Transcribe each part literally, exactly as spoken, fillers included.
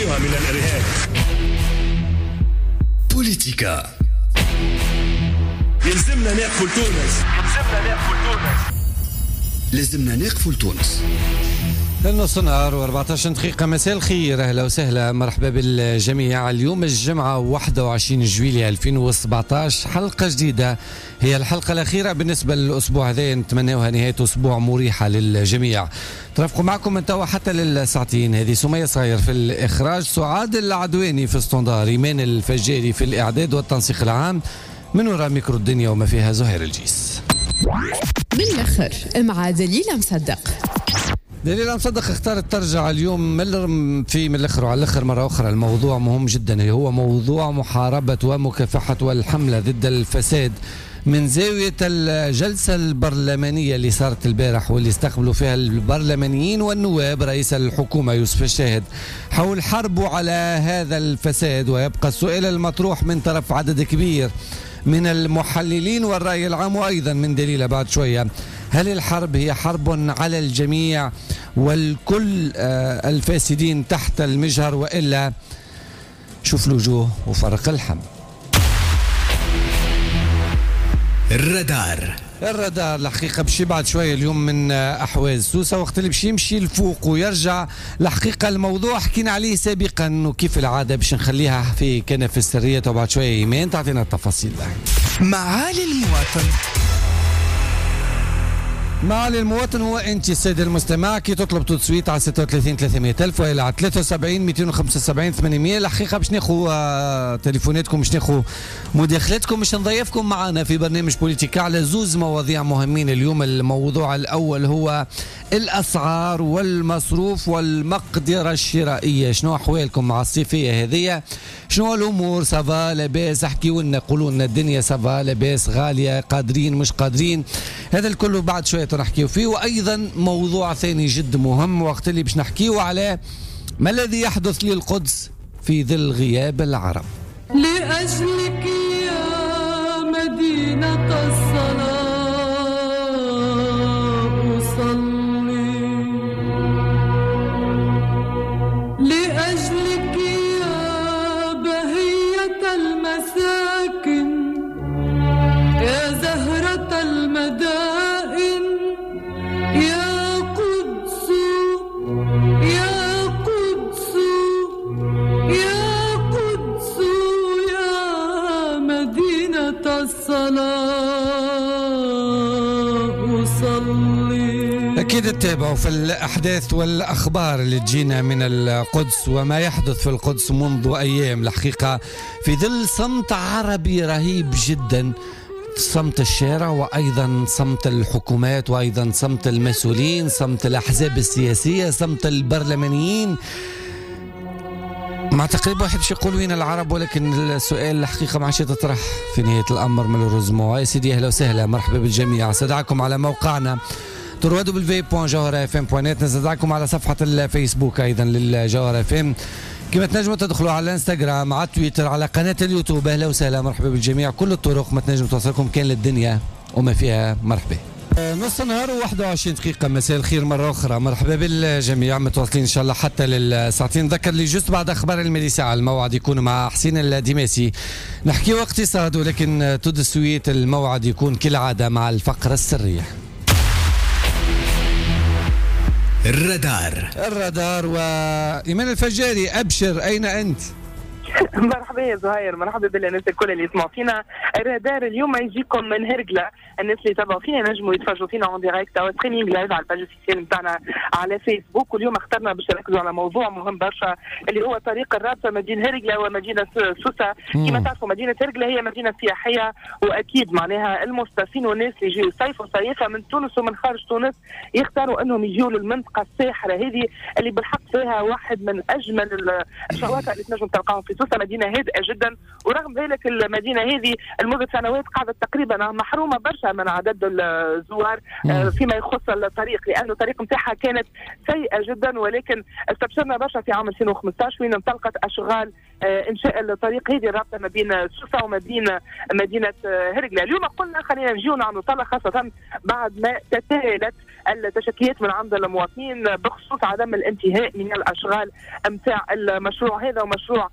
نحميها من الإرهاب. بوليتيكا. يلزمنا نقفل تونس. يلزمنا نقفل تونس. لازمنا نقفل تونس. النص نهار وأربعة عشر دقيقة. مساء الخير، أهلا وسهلا، مرحبا بالجميع. اليوم الجمعة واحد وعشرين جويلية ألفين وسبعة عشر، حلقة جديدة، هي الحلقة الأخيرة بالنسبة للأسبوع هذا، نتمناوها نهاية أسبوع مريحة للجميع. ترافقوا معكم من توا حتى للساعتين هذه سمية صغير في الإخراج، سعاد العدواني في الستوندار، إيمان الفجاري في الإعداد والتنسيق العام، من وراء ميكرو الدنيا وما فيها زهير الجيس. من الآخر مع دليل مصدق. دليل مصدق اختارت ترجع اليوم في من الاخر وعلى الاخر مره اخرى. الموضوع مهم جدا، هو موضوع محاربه ومكافحه والحمله ضد الفساد من زاويه الجلسه البرلمانيه اللي صارت البارح، واللي استقبلوا فيها البرلمانيين والنواب رئيس الحكومه يوسف الشاهد حول حربه على هذا الفساد. ويبقى السؤال المطروح من طرف عدد كبير من المحللين والرأي العام وأيضا من دليل بعد شوية: هل الحرب هي حرب على الجميع والكل آه الفاسدين تحت المجهر، وإلا شوف الوجوه وفرق الحم؟ الرادار. الرادار الحقيقة بشي بعد شوية اليوم من أحواز سوسة، وقت اللي بشي يمشي لفوق ويرجع. الحقيقة الموضوع حكينا عليه سابقا، وكيف العادة باش نخليها في كنف السرية، وبعد شوية إيمان تعطينا التفاصيل. معالي المواطن. معالي المواطن هو انت السيد المستمع كي تطلب تصويت على ستة وثلاثين ثلاثمية ألف وإلى على ثلاثة وسبعين مئتين وخمسة وسبعين ثمانمية. الحقيقه باش ناخذ آه تليفوناتكم، باش ناخذ مداخلاتكم، باش نضيفكم معنا في برنامج بوليتيكا على زوز مواضيع مهمين اليوم. الموضوع الاول هو الاسعار والمصروف والمقدره الشرائيه. شنو احوالكم مع الصيفيه هذه؟ شنو الامور؟ سافا لاباس؟ احكيوا لنا، قولوا لنا الدنيا سافا لاباس، غاليه، قادرين مش قادرين؟ هذا الكل بعد شويه نحكيو فيه. وايضا موضوع ثاني جد مهم، وقت اللي باش نحكيو على ما الذي يحدث للقدس في ظل غياب العرب. لأجلك يا مدينة الصلاة أصلي، لأجلك يا بهية المساكن، يا زهرة المدائن، يا قدس يا قدس يا قدس يا مدينة الصلاة أصلي. أكيد تتابعوا في الأحداث والأخبار اللي تجينا من القدس وما يحدث في القدس منذ أيام. الحقيقة في ظل صمت عربي رهيب جدا، صمت الشارع وأيضا صمت الحكومات وأيضا صمت المسؤولين، صمت الأحزاب السياسية، صمت البرلمانيين. مع تقريبا واحد باش يقول وين العرب، ولكن السؤال الحقيقة ما عادش تطرح في نهاية الأمر مالوريزمون. يا سيدي أهلا وسهلا، مرحبا بالجميع. استدعاكم على موقعنا ترو دبليو في بوان جوهرة اف ام بوان نت، نستدعاكم على صفحة الفيسبوك أيضا للجوهرة اف ام، كما تنجموا تدخلوا على الانستغرام، على تويتر، على قناة اليوتيوب. أهلا وسهلا، مرحبا بالجميع. كل الطرق ما تنجم توصلكم كان للدنيا وما فيها. مرحبا. نص نهار وواحد وعشرين دقيقة. مساء الخير مرة أخرى، مرحبا بالجميع، متواصلين إن شاء الله حتى للساعتين. نذكر لي جست بعد أخبار المالي ساعة الموعد يكون مع حسين الدماسي، نحكي اقتصاد، ولكن تو دو سويت الموعد يكون كالعادة مع الفقرة السرية. الرادار. الرادار وإيمان الفجاري. أبشر، أين أنت؟ مرحبا يا زهير، مرحبا بالناس الكل اللي يسمعوا فينا. الرادار اليوم يجيكم من هرقله، الناس اللي يتابعوا فينا نجموا يتفرجوا فينا اون دايركت او ستريمينغ لايف على الباج اوفيسيال نتاعنا على فيسبوك. واليوم اخترنا باش نركزوا على موضوع مهم برشا اللي هو طريق الرابطه ما بين هرقله ومدينه سوسه. كما تعرفوا مدينه هرقله هي مدينه سياحيه، واكيد معناها المستثمرين والناس اللي يجيو يصيفوا صيفه من تونس ومن خارج تونس يختاروا انهم يجيوا للمنطقه الساحره هذه اللي بالحق فيها واحد من اجمل الشواطئ اللي تنجم تلقاهم في سوسة مدينة هادئة جدا، ورغم ذلك المدينة هذه لمدة سنوات قاعدة تقريبا محرومة برشا من عدد الزوار فيما يخص الطريق، لأنه الطريق نتاعها كانت سيئة جدا. ولكن استبشرنا برشا في عام ألفين وخمسطاش وين انطلقت أشغال إنشاء الطريق هذه الرابطة ما بين سوسة وما بين مدينة هرقلة. اليوم قلنا خلينا نجيو نعملوا طلع خاصة بعد ما تتالت التشكيات من عند المواطنين بخصوص عدم الانتهاء من الأشغال متاع المشروع هذا، ومشروع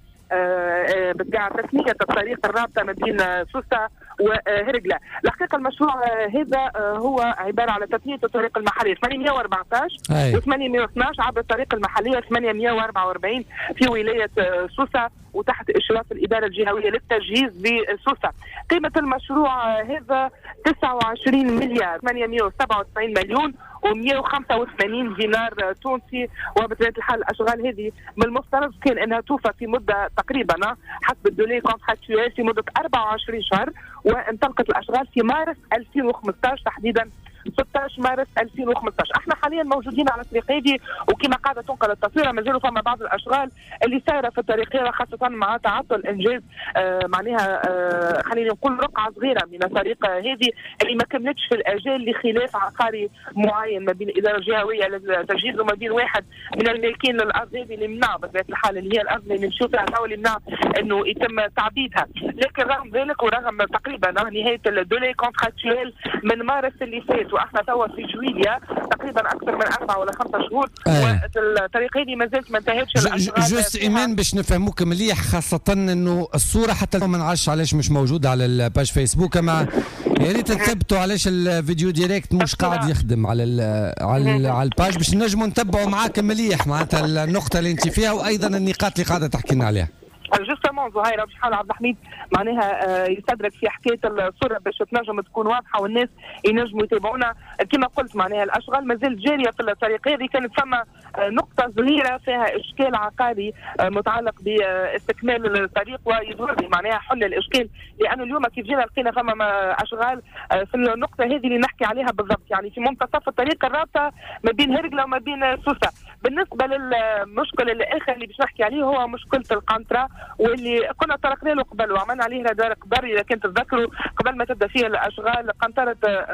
بتاع تسمية الطريق الرابطة ما بين سوسة وهرقلة. الحقيقة المشروع هذا هو عبارة على تثنية الطريق المحلية ثمانمائة وأربعطاش و ثمانمائة واثناش عبر الطريق المحلية ثمانمائة وأربعة وأربعين في ولاية سوسة وتحت إشراف الإدارة الجهوية للتجهيز بسوسة. قيمة المشروع هذا تسعة وعشرين مليار ثمانمائة وسبعة وتسعين مليون ومئة وخمسة وثمانين دينار تونسي. وبطبيعة الحال الأشغال هذه من المفترض كان أنها توفى في مدة تقريبا حسب الدولي كونتراكتوال في مدة أربعة وعشرين شهر، وانطلقت الأشغال في مارس ألفين وخمسطاش تحديدا ستة عشر مارس ألفين وخمسطاش. احنا حاليا موجودين على الطريق هذه، وكما قاعده تنقل التصويره مازالوا فما بعض الاشغال اللي سايره في الطريق هذا، خاصه مع تعطل انجاز آه معناها آه خلينا نقول رقعه صغيره من الطريق هذه اللي ما كملتش في الاجال لخلاف عقاري معين ما بين الاداره الجهويه للتجهيز وما بين واحد من المالكين للارض هذه اللي منع بطبيعه الحال اللي هي الارض اللي نمشيو فيها تو اللي منع انه يتم تعبيدها. لكن رغم ذلك ورغم تقريبا نهايه الدولي كونتراكتوال من مارس اللي فات واحنا توا في جويليا تقريبا اكثر من اربعه ولا خمسه شهور والطريق هذه ما زالت ما انتهتش. جوست ايمان باش نفهموك مليح، خاصه انه الصوره حتى ما نعرفش علاش مش موجوده على الباج فيسبوك، اما يا ريت تثبتوا علاش الفيديو ديريكت مش قاعد يخدم على ال على ال على الباج باش نجموا نتبعوا معاك مليح معناتها النقطه اللي انت فيها وايضا النقاط اللي قاعده تحكي لنا عليها. جوستومون زهيره باش يحاول عبد الحميد معناها يستدرك في حكايه الصوره باش تنجم تكون واضحه والناس ينجموا يتابعونا. كما قلت معناها الاشغال مازال جاريه في الطريق هذه، كانت فما نقطه صغيره فيها اشكال عقاري متعلق باستكمال الطريق ويظهر لي معناها حل الاشكال، لانه اليوم كيف جينا لقينا فما اشغال في النقطه هذه اللي نحكي عليها بالضبط، يعني في منتصف الطريق الرابطه ما بين هرقلة وما بين سوسة. بالنسبه للمشكل الاخر اللي باش نحكي عليه هو مشكله القنطره، واللي كنا طرقنا له قبل وعملنا عليه رادار قدر اذا كنت تذكروا قبل ما تبدا فيه الاشغال. قنطره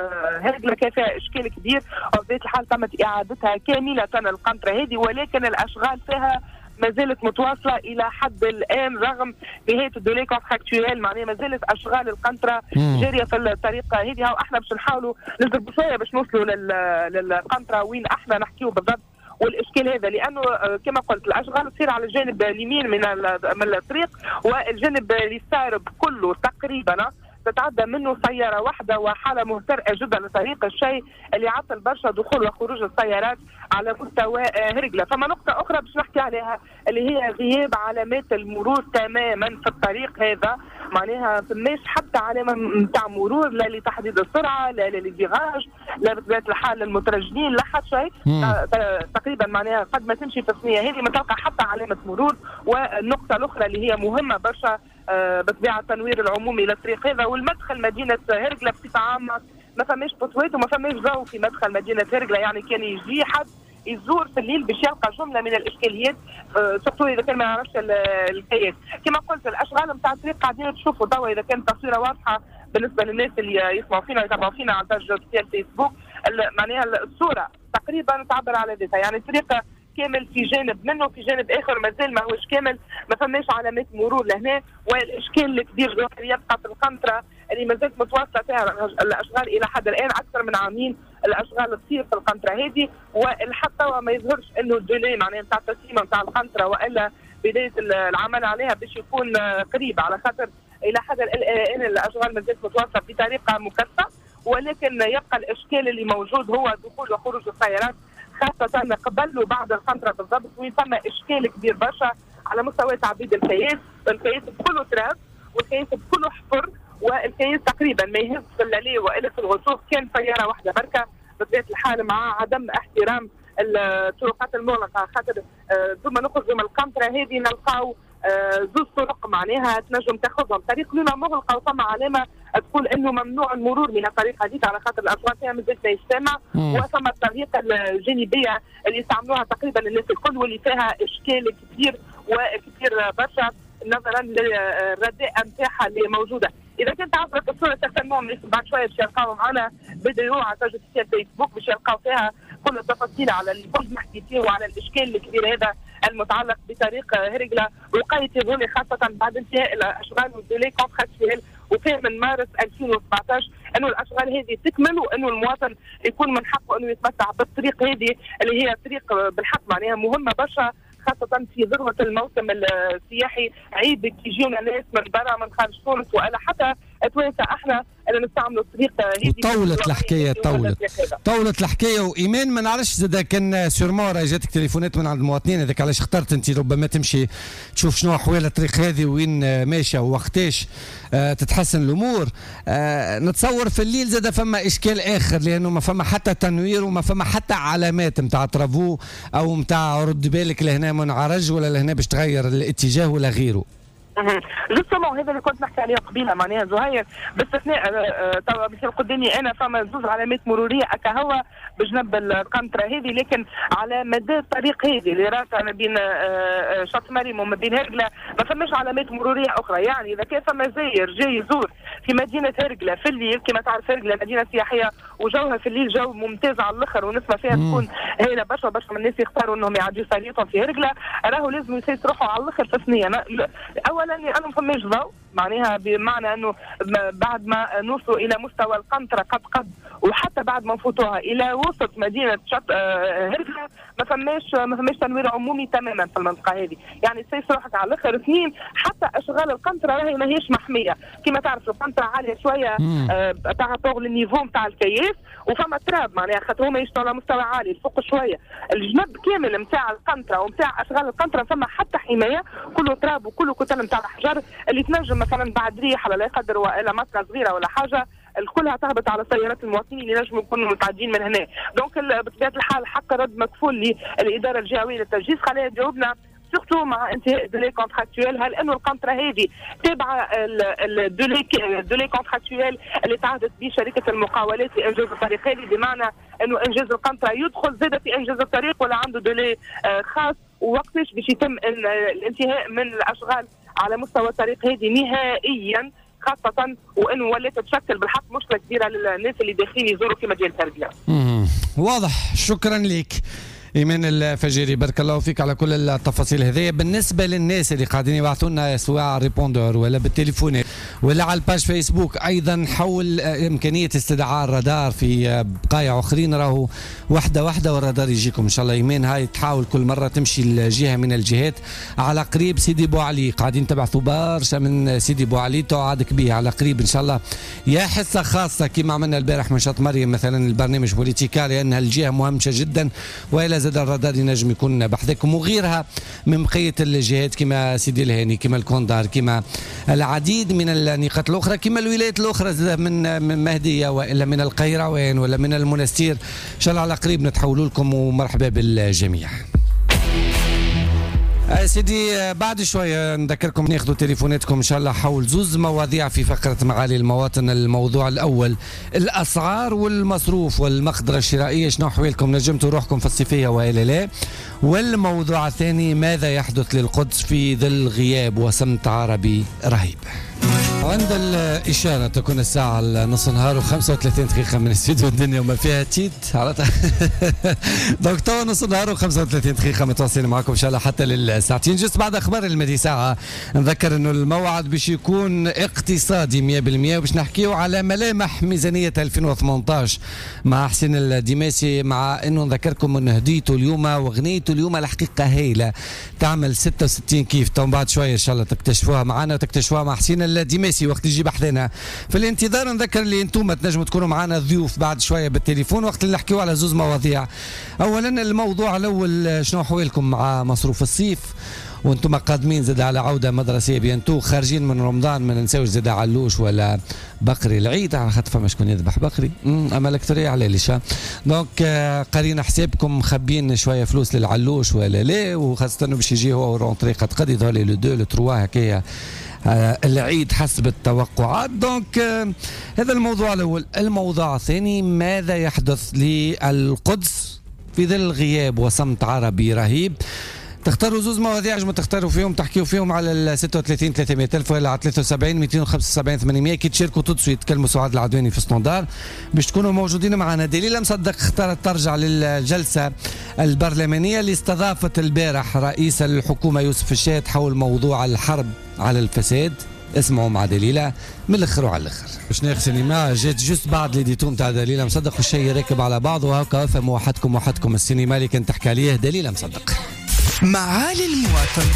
هرقلة كان فيها اشكال كبير وبطبيعه الحال تمت اعادتها كامله القنطره هذه، ولكن الاشغال فيها ما زالت متواصله الى حد الان رغم نهايه الدولي كونتراكتوال، معناها ما زالت اشغال القنطره جاريه في الطريق هذه. واحنا باش نحاولوا نضربوا شويه باش نوصلوا للقنطره وين احنا نحكيوا بالضبط والاشكال هذا، لانه كما قلت الاشغال تصير على الجانب اليمين من من الطريق، والجانب اليسار كله تقريبا تتعدى منه سياره واحده وحاله مهترئه جدا للطريق، الشيء اللي عطل برشا دخول وخروج السيارات على مستوى هرقلة. فما نقطه اخرى باش نحكي عليها اللي هي غياب علامات المرور تماما في الطريق هذا، معناها فماش حتى علامه نتاع مرور لا لتحديد السرعه لا للفيراج لا بطبيعه الحال للمترجمين لا حتى شيء تقريبا، معناها قد ما تمشي في الثنيه هذه ما تلقى حتى علامه مرور. والنقطه الاخرى اللي هي مهمه برشا بطبيعه التنوير العمومي للطريق هذا والمدخل مدينه هرقلة بصفه عامه ما فماش بطوات وما فماش ضوء في مدخل مدينه هرقلة، يعني كان يجي حد يزور في الليل باش يلقى جمله من الاشكاليات سورتو اذا كان ما يعرفش الكياس. كما قلت الاشغال نتاع الطريق قاعدين تشوفوا توا اذا كانت تصويره واضحه بالنسبه للناس اللي يسمعوا فينا ويتابعوا فينا على الباج الفيسبوك، معناها الصوره تقريبا تعبر على ذاتها، يعني الطريق كامل في جانب منه في جانب اخر مازال ما هوش كامل، ما فماش علامات مرور لهنا، والاشكال الكبير يبقى في القنطره اللي مازالت متواصله فيها الاشغال الى حد الان اكثر من عامين الاشغال تصير في القنطره هذه، وحتى ما يظهرش انه الدولي معناها نتاع التسليمه نتاع القنطره والا بدايه العمل عليها باش يكون قريب، على خاطر الى حد الان الاشغال مازالت متواصله بطريقه مكثفه، ولكن يبقى الاشكال اللي موجود هو دخول وخروج السيارات خاصة قبل وبعد القنطرة بالضبط، وين ثم إشكال كبير برشا على مستوى تعبيد الكياس، الكياس بكله تراب والكياس بكله حفر، والكياس تقريبا ما يهز في الليل وإلا في الغصوص، كان سيارة واحدة بركة بطبيعة الحال مع عدم احترام الطرقات المغلقة، خاطر ثم نخرجوا من القنطرة هذه نلقاو زوج طرق معناها تنجم تاخذهم، طريق لولا مغلقه وثم علامه تقول انه ممنوع المرور من الطريق هذيك على خاطر الاشغال فيها مازالت ما يجتمع، وثم الطريق الجانبيه اللي يستعملوها تقريبا الناس الكل واللي فيها اشكال كبير وكثير برشا نظرا للرداء نتاعها اللي موجوده. اذا كنت عبرت الصوره تختمهم بعد شويه باش يلقاو معنا فيديو على صفحه الفيسبوك باش يلقاو فيها كل التفاصيل على اللي كنت نحكي فيه وعلى الاشكال الكبير هذا المتعلق بطريق هرقله وقايه الغولي خاصه بعد انتهاء الاشغال والديلي كونتراكتويل وفيه من مارس ألفين وسبعطاش انه الاشغال هذه تكمل وانه المواطن يكون من حقه انه يتمتع بالطريق هذه اللي هي طريق بالحق معناها مهمه برشا خاصة في ذروة الموسم السياحي. عيب كي يجيونا ناس من برا من خارج تونس ولا حتى توانسة احنا اللي نستعملوا الطريق هذه. طولت الحكاية طولت طولت الحكاية وإيمان ما نعرفش زاد كان سيرمون راه جاتك تليفونات من عند المواطنين هذاك علاش اخترت أنت ربما تمشي تشوف شنو أحوال الطريق هذه وين ماشية ووقتاش آه تتحسن الأمور. آه نتصور في الليل زاد فما إشكال آخر لأنه ما فما حتى تنوير وما فما حتى علامات نتاع ترافو أو نتاع رد بالك لهنا منعرج ولا لهنا باش تغير الاتجاه ولا غيره. جوستومون هذا اللي كنت نحكي عليه قبيله معناها زهير باستثناء توا مثل قدامي انا فما زوج علامات مروريه اكا هو بجنب القنطره هذه لكن على مدى الطريق هذه اللي راسها ما بين شط مريم وما بين هرقله ما فماش علامات مروريه اخرى. يعني اذا كان فما زاير جاي يزور في مدينه هرقله في الليل كما تعرف هرقله مدينه سياحيه وجوها في الليل جو ممتاز على الاخر ونسمع فيها تكون هايله برشا برشا من الناس يختاروا انهم يعدوا سريتهم في هرقله راهو لازم يروحوا على الاخر في ثنيه. اولا لانه ما فماش ضوء معناها بمعنى انه بعد ما نوصلوا الى مستوى القنطره قد قد وحتى بعد ما نفوتوها الى وسط مدينه شط هرقله ما فماش ما فماش تنوير عمومي تماما في المنطقه هذه. يعني سيس روحك على الاخر. اثنين حتى اشغال القنطره راهي ماهيش محميه كما تعرف القنطره عاليه شويه بارابور للنيفو نتاع الكياس وفما تراب معناها خاطر هما يشتغلوا على مستوى عالي فوق شويه. الجنب كامل نتاع القنطره ونتاع اشغال القنطره فما حتى حمايه كله تراب وكله كتل نتاع الحجر اللي تنجم مثلا بعد ريح ولا لا يقدر ولا مطره صغيره ولا حاجه الكلها تهبط على سيارات المواطنين اللي نجموا يكونوا متعدين من هنا. دونك بطبيعه الحال حق رد مكفول للاداره الجهويه للتجهيز. خلينا تجاوبنا سورتو مع انتهاء الدولي كونتراكتويل هل انه القنطره هذه تابعه الدولي الدولي كونتراكتويل اللي تعهدت به شركه المقاولات لانجاز الطريق هذه بمعنى انه انجاز القنطره يدخل زاد في انجاز الطريق ولا عنده دولي خاص ووقتاش باش يتم الانتهاء من الاشغال على مستوى الطريق هذه نهائيا خاصة وانه ولات تشكل بالحق مشكلة كبيرة للناس اللي داخلين يزوروا في مجال التربية. واضح. شكرا لك إيمان الفجيري بارك الله فيك على كل التفاصيل هذه. بالنسبة للناس اللي قاعدين يبعثوا لنا سواء على الريبوندور ولا بالتليفونات ولا على الباج فيسبوك أيضا حول إمكانية استدعاء الرادار في بقايع آخرين راهو واحدة واحدة والرادار يجيكم إن شاء الله. إيمان هاي تحاول كل مرة تمشي الجهة من الجهات على قريب. سيدي بو علي قاعدين تبعثوا برشا من سيدي بو علي توعدك به على قريب إن شاء الله يا حصة خاصة كما عملنا البارح من شط مريم مثلا البرنامج بوليتيكا لأنها الجهة مهمة جدا وإلى زاد الرادار ينجم يكون بحثكم وغيرها من بقية الجهات كما سيدي الهاني كما الكوندار كما العديد من النقاط الأخرى كما الولايات الأخرى من من مهدية وإلا من القيروان ولا من المنستير إن شاء الله على قريب نتحولوا لكم ومرحبا بالجميع. سيدي بعد شوية نذكركم ناخذوا تليفوناتكم إن شاء الله حول زوز مواضيع في فقرة معالي المواطن. الموضوع الأول الأسعار والمصروف والمقدرة الشرائية شنو أحوالكم نجمتوا روحكم في الصيفية وإلا لا. والموضوع الثاني ماذا يحدث للقدس في ظل غياب وصمت عربي رهيب. عند الإشارة تكون الساعة نص نهار وخمسة وثلاثين دقيقة من استديو الدنيا وما فيها تيت دونك توا نص نهار وخمسة وثلاثين دقيقة متواصلين معكم إن شاء الله حتى للساعتين. جست بعد أخبار المدي ساعة نذكر إنه الموعد باش يكون اقتصادي مية بالمية وباش نحكيو على ملامح ميزانية ألفين وثمانية عشر مع حسين الدماسي مع إنه نذكركم إنه هديته اليوم وغنيته اليوم الحقيقة هايلة تعمل ستة وستين كيف. تو بعد شوية إن شاء الله تكتشفوها معنا وتكتشفوها مع حسين الدماسي وقت يجي بحثنا. في الانتظار نذكر اللي انتم تنجموا تكونوا معنا ضيوف بعد شويه بالتليفون وقت اللي نحكيو على زوز مواضيع. اولا الموضوع الاول شنو احوالكم مع مصروف الصيف وانتم قادمين زاد على عوده مدرسيه بينتو خارجين من رمضان ما ننساوش زاد علوش ولا بقري العيد على خاطر فما شكون يذبح بقري اما الاكثريه على ليش دونك قارين حسابكم مخبين شويه فلوس للعلوش ولا لا وخاصه انه باش يجي هو ورونطري قد قد يظهر لي لو دو لو تروا هكايا آه العيد حسب التوقعات. دونك آه هذا الموضوع الأول. الموضوع الثاني ماذا يحدث للقدس في ظل غياب وصمت عربي رهيب. تختاروا زوز مواضيع جم تختاروا فيهم تحكيوا فيهم على ال ستة وثلاثين ثلاثمية ألف ولا على ثلاثة وسبعين مئتين وخمسة وسبعين ثمانمية. كي تشاركوا تدسوا تكلموا سعاد العدواني في ستاندار باش تكونوا موجودين معنا. دليلة مصدق اختارت ترجع للجلسة البرلمانية اللي استضافت البارح رئيس الحكومة يوسف الشات حول موضوع الحرب على الفساد. اسمعوا مع دليلة من الاخر وعلى الاخر. باش ناخذ سينما جات جوست بعد ليديتوم تاع دليلة مصدق والشيء راكب على بعض وهكا فهموا وحدكم وحدكم السينما اللي كانت تحكي عليه دليلة مصدق. معالي المواطن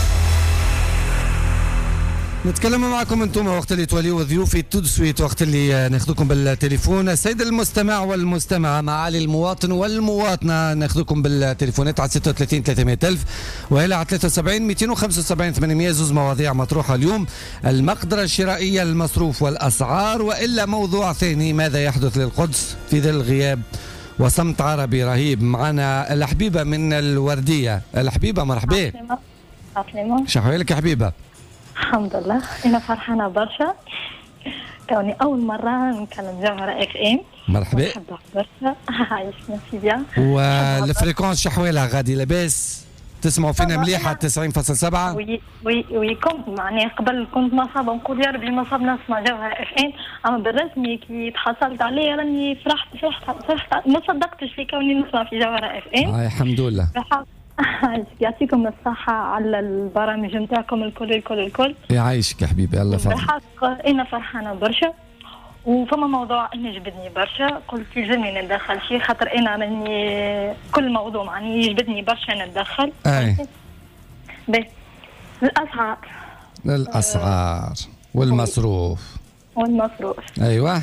نتكلم معكم انتم وقت اللي توليوا ضيوفي تدسويت وقت اللي ناخذكم بالتليفون. السيد المستمع والمستمعة معالي المواطن والمواطنة ناخذكم بالتليفونات على ستة وثلاثين ثلاثمية ألف وإلى على ثلاثة وسبعين مئتين وخمسة وسبعين ثمانمية. زوز مواضيع مطروحة اليوم: المقدرة الشرائية، المصروف والأسعار، وإلا موضوع ثاني: ماذا يحدث للقدس في ظل غياب وصمت عربي رهيب. معنا الحبيبة من الوردية. الحبيبة مرحبا. عسلامة. شحوالك يا حبيبة؟ الحمد لله، أنا فرحانة برشا كوني أول مرة نكلم جوهرة اف ام. مرحبا. نحبها برشا. عايشنا سيديا. والفريكونس شحوالة غادي لاباس؟ تسمعوا فينا مليحة تسعين فاصلة سبعة؟ وي وي وي كنت معناها قبل كنت نصاب نقول يا ربي نصاب نسمع جوهرة اف ام، أما بالرسمي كي تحصلت عليه راني فرحت فرحت فرحت ما صدقتش لي كوني نسمع في جوهرة اف ام. آه الحمد لله. يعطيكم الصحة على البرامج نتاعكم الكل الكل الكل. يعيشك يا حبيبي الله يفضلك. بالحق أنا فرحانة برشا وفما موضوع أنا جبدني برشا قلت يلزمني ندخل فيه خاطر أنا راني كل موضوع معني يجبدني برشا ندخل. أي. بس الأسعار. الأسعار والمصروف. والمصروف. أيوة.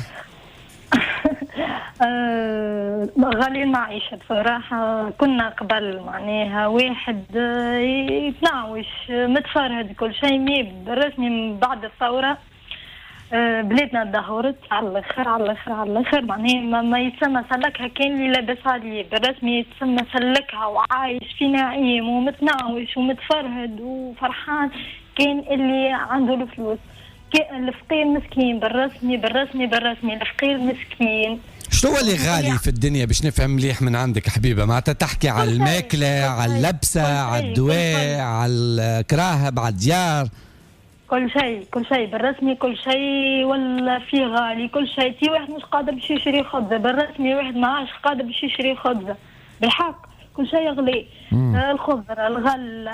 آه غالي المعيشة بصراحة. كنا قبل معناها واحد يتنعوش متفرهد كل شيء مي بالرسمي من بعد الثورة. آه بلادنا تدهورت على الاخر على الاخر على الاخر معناها ما, ما يتسمى سلكها كان اللي لابس عليه بالرسمي يتسمى سلكها وعايش في نعيم ومتنعوش ومتفرهد وفرحان كان اللي عنده الفلوس. الفقير مسكين بالرسمي بالرسمي بالرسمي الفقير مسكين. شنو اللي غالي في الدنيا باش نفهم مليح من عندك حبيبه؟ معناتها تحكي على الماكله، على اللبسه، على الدواء، على الكراهب، على الديار. كل شيء كل شيء بالرسمي كل شيء ولا في غالي كل شيء. تي واحد مش قادر باش يشري خبزه بالرسمي واحد معاش قادر باش يشري خبزه بالحق كل شيء غلي. آه الخضره الغله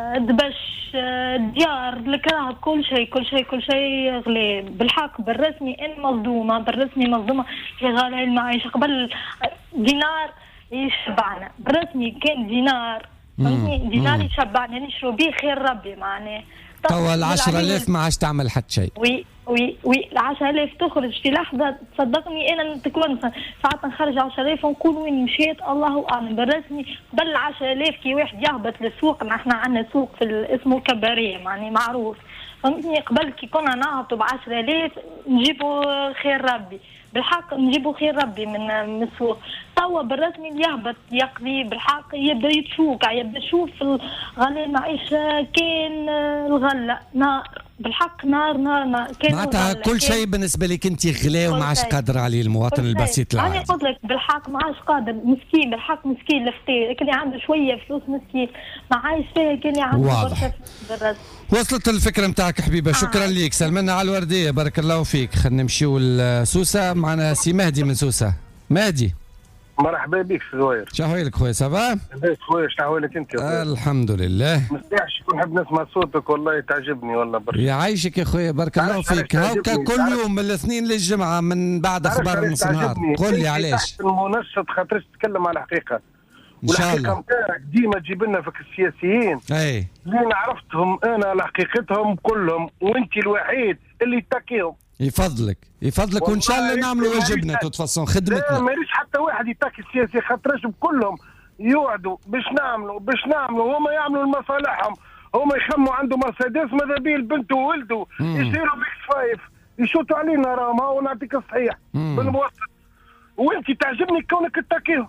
الدبش آه الديار الكراهب كل شيء كل شيء كل شيء غلي بالحق بالرسمي. انا مصدومه بالرسمي مصدومه في غلاء المعيشه. قبل دينار يشبعنا بالرسمي كان دينار دينار يشبعنا نشرو به خير ربي معناه. توا العشرة آلاف ما عادش تعمل حتى شيء. وي وي وي العشرة آلاف تخرج في لحظة تصدقني أنا تكون ساعات نخرج عشرة آلاف ونقول وين مشيت الله أعلم. بالرسمي قبل عشرة آلاف كي واحد يهبط للسوق نحن عندنا سوق في اسمه كباريه معني معروف فهمتني. قبل كي كنا نهبطوا بعشرة آلاف نجيبوا خير ربي بالحق نجيبوا خير ربي من من السوق. توا بالرسمي اللي يهبط يقضي بالحق يبدا يتفوق يبدا يشوف غلاء المعيشه. كان الغله نار بالحق نار نار نار. معناتها كل شيء بالنسبه لك انت غلا وما عادش قادر عليه المواطن البسيط العادي. انا قلت لك بالحق ما عادش قادر مسكين بالحق مسكين الفقير اللي عنده شويه فلوس مسكين ما عايش فيها كان اللي عنده برشا بالرسمي. وصلت الفكره نتاعك حبيبه. شكرا آه. ليك. سلمنا على الورديه بارك الله فيك. خلينا نمشيو لسوسه. معنا سي مهدي من سوسه. مهدي مرحبا بك زوير. شحوالك خويا سافا؟ لاباس خويا شحوالك انت يا خويا؟ الحمد لله. مستحش كون نحب نسمع صوتك والله تعجبني والله برشا. يعيشك يا خويا بارك الله فيك. هاكا كل يوم من الاثنين للجمعه من بعد اخبار نص النهار. قول لي علاش؟ المنشط خاطرش تتكلم على الحقيقه. ان شاء الله. والحقيقه نتاعك ديما تجيب لنا فيك السياسيين. اي. اللي عرفتهم انا على حقيقتهم كلهم وانت الوحيد اللي تاكيهم. يفضلك يفضلك وان شاء الله نعملوا واجبنا تتفصل خدمتنا. لا ما يريش حتى واحد يتاكي السياسي خاطرش بكلهم يوعدوا باش نعملوا باش نعملوا هما يعملوا لمصالحهم. هما يخموا عنده مرسيدس ماذا بيه البنت وولده يشيروا بيكس فايف يشوتوا علينا راهم هاو نعطيك الصحيح بالموسط. وانت تعجبني كونك تتاكيهم.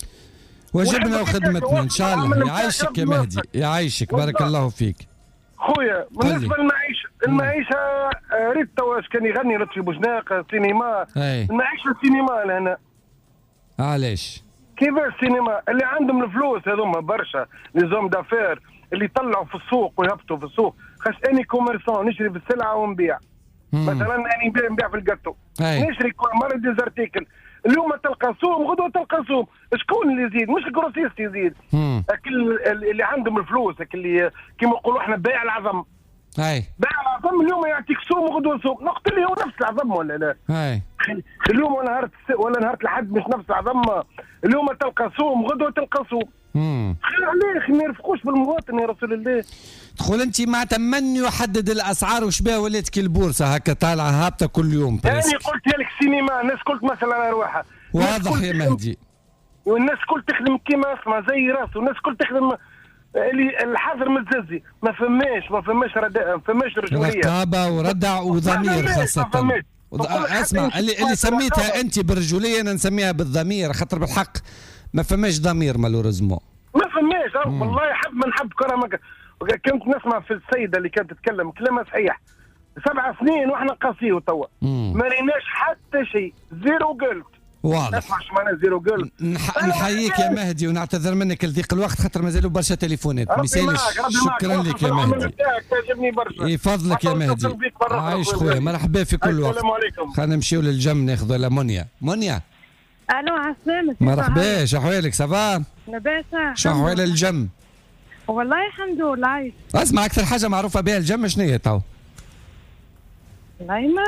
واجبنا وخدمتنا ان شاء الله. يعيشك يا مهدي يعيشك بارك الله فيك. خويا بالنسبه للمعيشه المعيشه ريت توا كان يغني لطفي بوزناق سينما. المعيشه سينما لهنا. علاش؟ كيفاش سينما اللي عندهم الفلوس هذوما برشا لي زوم دافير اللي يطلعوا في السوق ويهبطوا في السوق. خاش اني كوميرسون نشري بالسلعه ونبيع. مثلا اني نبيع نبيع في الجاتو، نشري كل مره ديزارتيكل. اليوم تلقى سوم غدوه تلقى سوم، شكون اللي يزيد؟ مش الكروسيست يزيد، اكل اللي عندهم الفلوس، اللي كيما نقولوا احنا بيع العظم. اي بيع العظم اليوم يعطيك سوم وغدوه سوم، نقتل لي هو نفس العظم ولا لا؟ اي اليوم ولا نهار ولا نهار الحد مش نفس العظم، اليوم تلقى سوم غدوه تلقى سوم. امم خير عليه ما يرفقوش بالمواطن يا رسول الله. تقول انت معناتها من يحدد الاسعار وش بها ولات كي البورصه هكا طالعه هابطه كل يوم؟ يعني قلت لك سينما، الناس قلت مثلا اروحها واضح يا مهدي، والناس كل تخدم كيما اسمها زي راسه، والناس كل تخدم اللي الحظر متززي، ما فماش ما فماش رداء، ما فماش رجوليه، رقابه وردع وضمير خاصه. اسمع اللي, اللي سميتها انت بالرجوليه انا نسميها بالضمير، خاطر بالحق ما فماش ضمير مالوريزمون، ما فماش. والله حب ما نحب كرمك. كنت نسمع في السيده اللي كانت تتكلم كلامها صحيح، سبع سنين واحنا قاسيه توا ما ريناش حتى شيء، زيرو قلت واضح. اسمع شو معنى زيرو قلت. نح... نحييك يا مهدي ونعتذر منك لضيق الوقت خاطر مازالوا برشا تليفونات. مثالي شكرا لك يا مهدي، تعجبني برشا. يفضلك يا مهدي، عايش خويا، مرحبا في كل وقت. السلام عليكم. خلينا نمشيو للجم ناخذ لمنيا. منيا الو عسلامة. مرحبا، شو احوالك؟ سافا؟ لاباس. شو احوال الجم؟ والله الحمد لله. اسمع اكثر حاجه معروفه بها الجم شنو هي تو؟ والله ما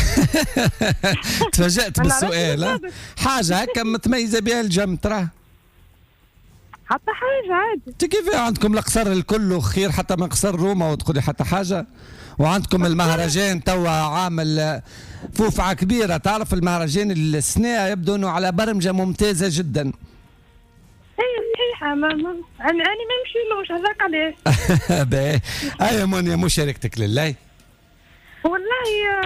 تفاجأت بالسؤال. حاجه هكا متميزه بها الجم ترى؟ حتى حاجه عادي. كيف عندكم القصر الكل وخير حتى من قصر روما وتقولي حتى حاجه؟ وعندكم المهرجان توا عامل فوفعه كبيره، تعرف المهرجان السنه يبدو انه على برمجه ممتازه جدا. اي صحيحه، ما انا ما نمشيلوش هذاك علاش. باهي ايا منيا مشاركتك لله. والله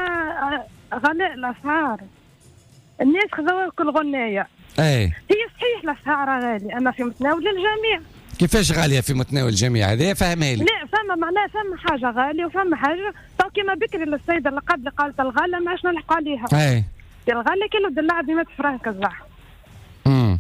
غلاء الاسعار، الناس خذوها كل غنايه. اي هي صحيح الاسعار غاليه اما في متناول الجميع. كيفاش غاليه في متناول الجميع؟ هذا فهمها لي. لا فما معناها فما حاجه غاليه وفما حاجه تو كيما بكري للسيده اللي قبل قالت الغله ما عادش نلحقوا عليها. اي الغله كيلو دلع ب مية فرنك الزح. امم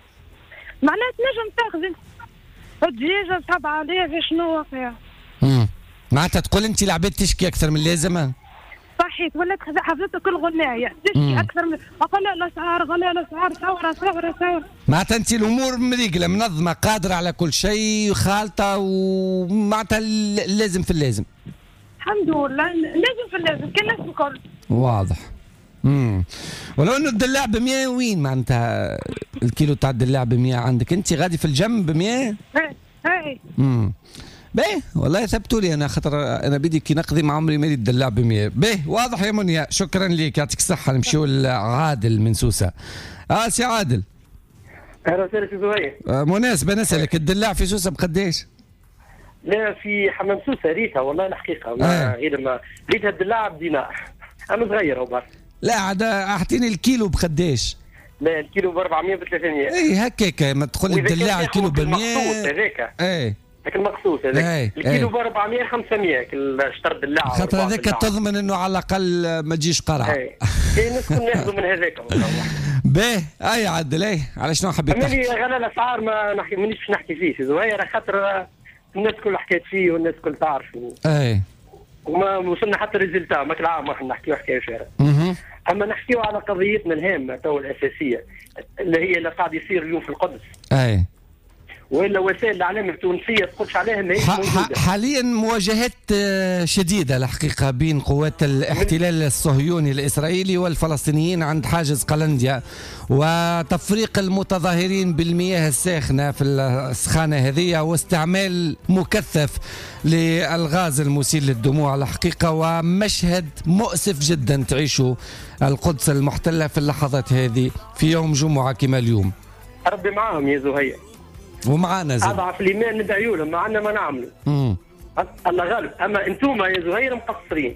معناها تنجم تاخذي الدجاجه سبعة آلاف شنو فيها. امم معناتها تقول انت العباد تشكي اكثر من اللازم؟ صحيت، ولات حفظتها كل غنايه تشكي اكثر من غلاء الاسعار غلاء الاسعار ثوره ثوره ثوره. معناتها انت الامور مريقله منظمه قادره على كل شيء خالطه ومعناتها لازم في اللازم. الحمد لله لازم في اللازم كالناس الكل. واضح. امم ولو انه الدلاع ب مية وين معناتها الكيلو تاع الدلاع ب مية عندك انت غادي في الجنب ب مية؟ اي اي امم باهي والله ثبتوا لي انا خاطر انا بدي كي نقضي مع عمري مالي الدلاع ب مية. باهي واضح يا منيا، شكرا لك يعطيك الصحه. نمشيو لعادل من سوسه. اه سي عادل. اهلا وسهلا سي زهير. آه مناسبه نسالك الدلاع في سوسه بقديش؟ لا في حمام سوسه ريتها والله الحقيقه ما غير ما ريتها الدلاع بدينار انا صغير هو برك. لا عاد اعطيني الكيلو بقديش؟ لا الكيلو ب أربعمية ب ثلاثمية. اي هكاك ما تدخل الدلاع الكيلو ب مية. المقصوص هذاك. اي لكن المقصوص هذاك الكيلو ب أربعمية خمسمية الشطر دلاع. خاطر هذاك تضمن انه على الاقل ما تجيش قرعه. اي كاين ناس كنا ناخذوا من هذاك. باهي اي عدل اي على شنو حبيت تحكي؟ اما غلا الاسعار ما نحكي مانيش باش نحكي فيه سي زهير خاطر الناس كل حكيت فيه والناس كل تعرف. اي وما وصلنا حتى ريزلتا ماك العام احنا نحكيو حكايه فارغه. اما نحكيو على قضيتنا الهامه تو الاساسيه اللي هي اللي قاعد يصير اليوم في القدس. اي والا وسائل الاعلام التونسيه تقولش عليها ماهيش موجوده. حاليا مواجهات شديده الحقيقه بين قوات الاحتلال الصهيوني الاسرائيلي والفلسطينيين عند حاجز قلنديا، وتفريق المتظاهرين بالمياه الساخنه في السخانه هذه، واستعمال مكثف للغاز المسيل للدموع الحقيقه، ومشهد مؤسف جدا تعيشه القدس المحتله في اللحظات هذه في يوم جمعه كما اليوم. ربي معاهم يا زهير. ومعنا زين اضعف الايمان ندعيوا لهم، ما عندنا ما نعملوا. امم الله غالب. اما انتم يا زهير مقصرين.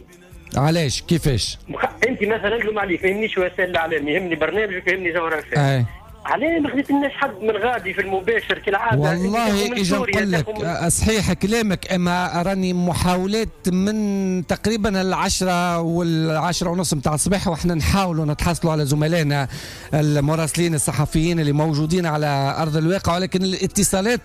علاش كيفاش؟ مخ... انت مثلا نلوم عليك ما يهمنيش وسائل الاعلام، يهمني برنامجك يهمني جوهر الفهم. اي عليه ما خذيتلناش حد من غادي في المباشر كالعاده. والله اجا نقول لك صحيح كلامك، اما راني محاولات من تقريبا العشرة والعشرة ونص متاع الصباح واحنا نحاولوا نتحصلوا على زملائنا المراسلين الصحفيين اللي موجودين على ارض الواقع، ولكن الاتصالات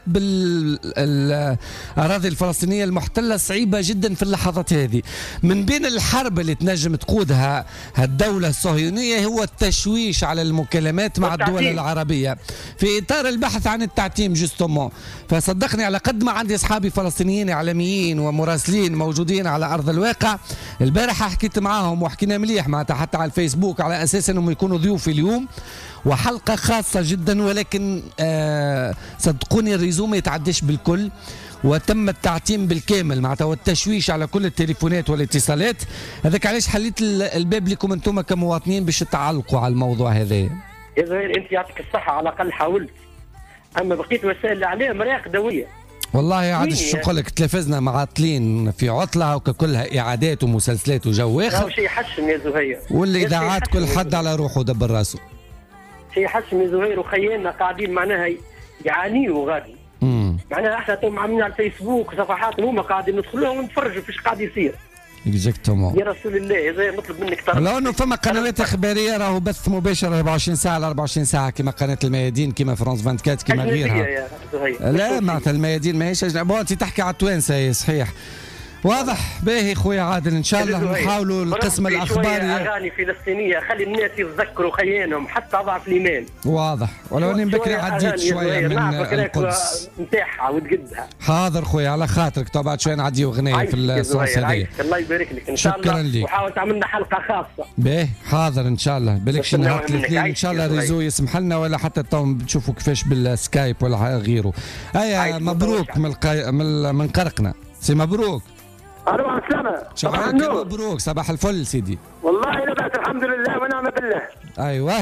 بالاراضي الفلسطينيه المحتله صعيبه جدا في اللحظات هذه. من بين الحرب اللي تنجم تقودها الدوله الصهيونيه هو التشويش على المكالمات مع الدول العربيه في اطار البحث عن التعتيم جوستومون. فصدقني على قد ما عندي اصحابي فلسطينيين اعلاميين ومراسلين موجودين على ارض الواقع، البارحه حكيت معاهم وحكينا مليح معناتها حتى على الفيسبوك على اساس انهم يكونوا ضيوفي اليوم وحلقه خاصه جدا، ولكن آه صدقوني الريزوم ما يتعدش بالكل وتم التعتيم بالكامل معناتها والتشويش على كل التليفونات والاتصالات. هذاك علاش حليت الباب لكم انتم كمواطنين باش تعلقوا على الموضوع هذا. يا زهير انت يعطيك الصحه على الاقل حاولت، اما بقيت وسائل الاعلام راقدويه. والله عاد شو نقول لك، تلفزنا معطلين في عطله وكلها اعادات ومسلسلات وجو اخر. شيء يحشم يا زهير، والاذاعات كل حد على روحه دبر راسه. شيء يحشم يا زهير، وخيالنا قاعدين معناها يعانيوا غادي. امم معناها احنا تو عاملين على الفيسبوك صفحات هما قاعدين ندخلوها ونتفرجوا فيش قاعد يصير. اكزاكتومون يا رسول الله زي نطلب منك ترى لو انه فما قنوات اخباريه راهو بث مباشر أربعة وعشرين ساعه على أربعة وعشرين ساعه كما قناه الميادين كما فرانس أربعة وعشرين كما غيرها. لا معناتها الميادين ماهيش اجنبيه، انت تحكي على التوانسه صحيح. واضح. باهي خويا عادل ان شاء الله نحاولوا القسم الاخباري اغاني فلسطينيه خلي الناس يتذكروا خيانهم حتى ضعف الايمان. واضح. ولو اني بكري عديت شويه من القدس نتاعها وتقدها. حاضر خويا على خاطرك، تو بعد شويه نعدي اغنيه في السونس هذه. الله يبارك لك ان شاء الله. لك. وحاول تعمل لنا حلقه خاصه. باهي حاضر ان شاء الله. بالكش نهار الاثنين ان شاء الله ريزو يسمح لنا، ولا حتى تو بتشوفوا كيفاش بالسكايب ولا غيره. اي مبروك من القي... من من قرقنا سي مبروك. الو السلامة. صباح مبروك. صباح الفل سيدي. والله لبعت الحمد لله ونعم بالله. ايوه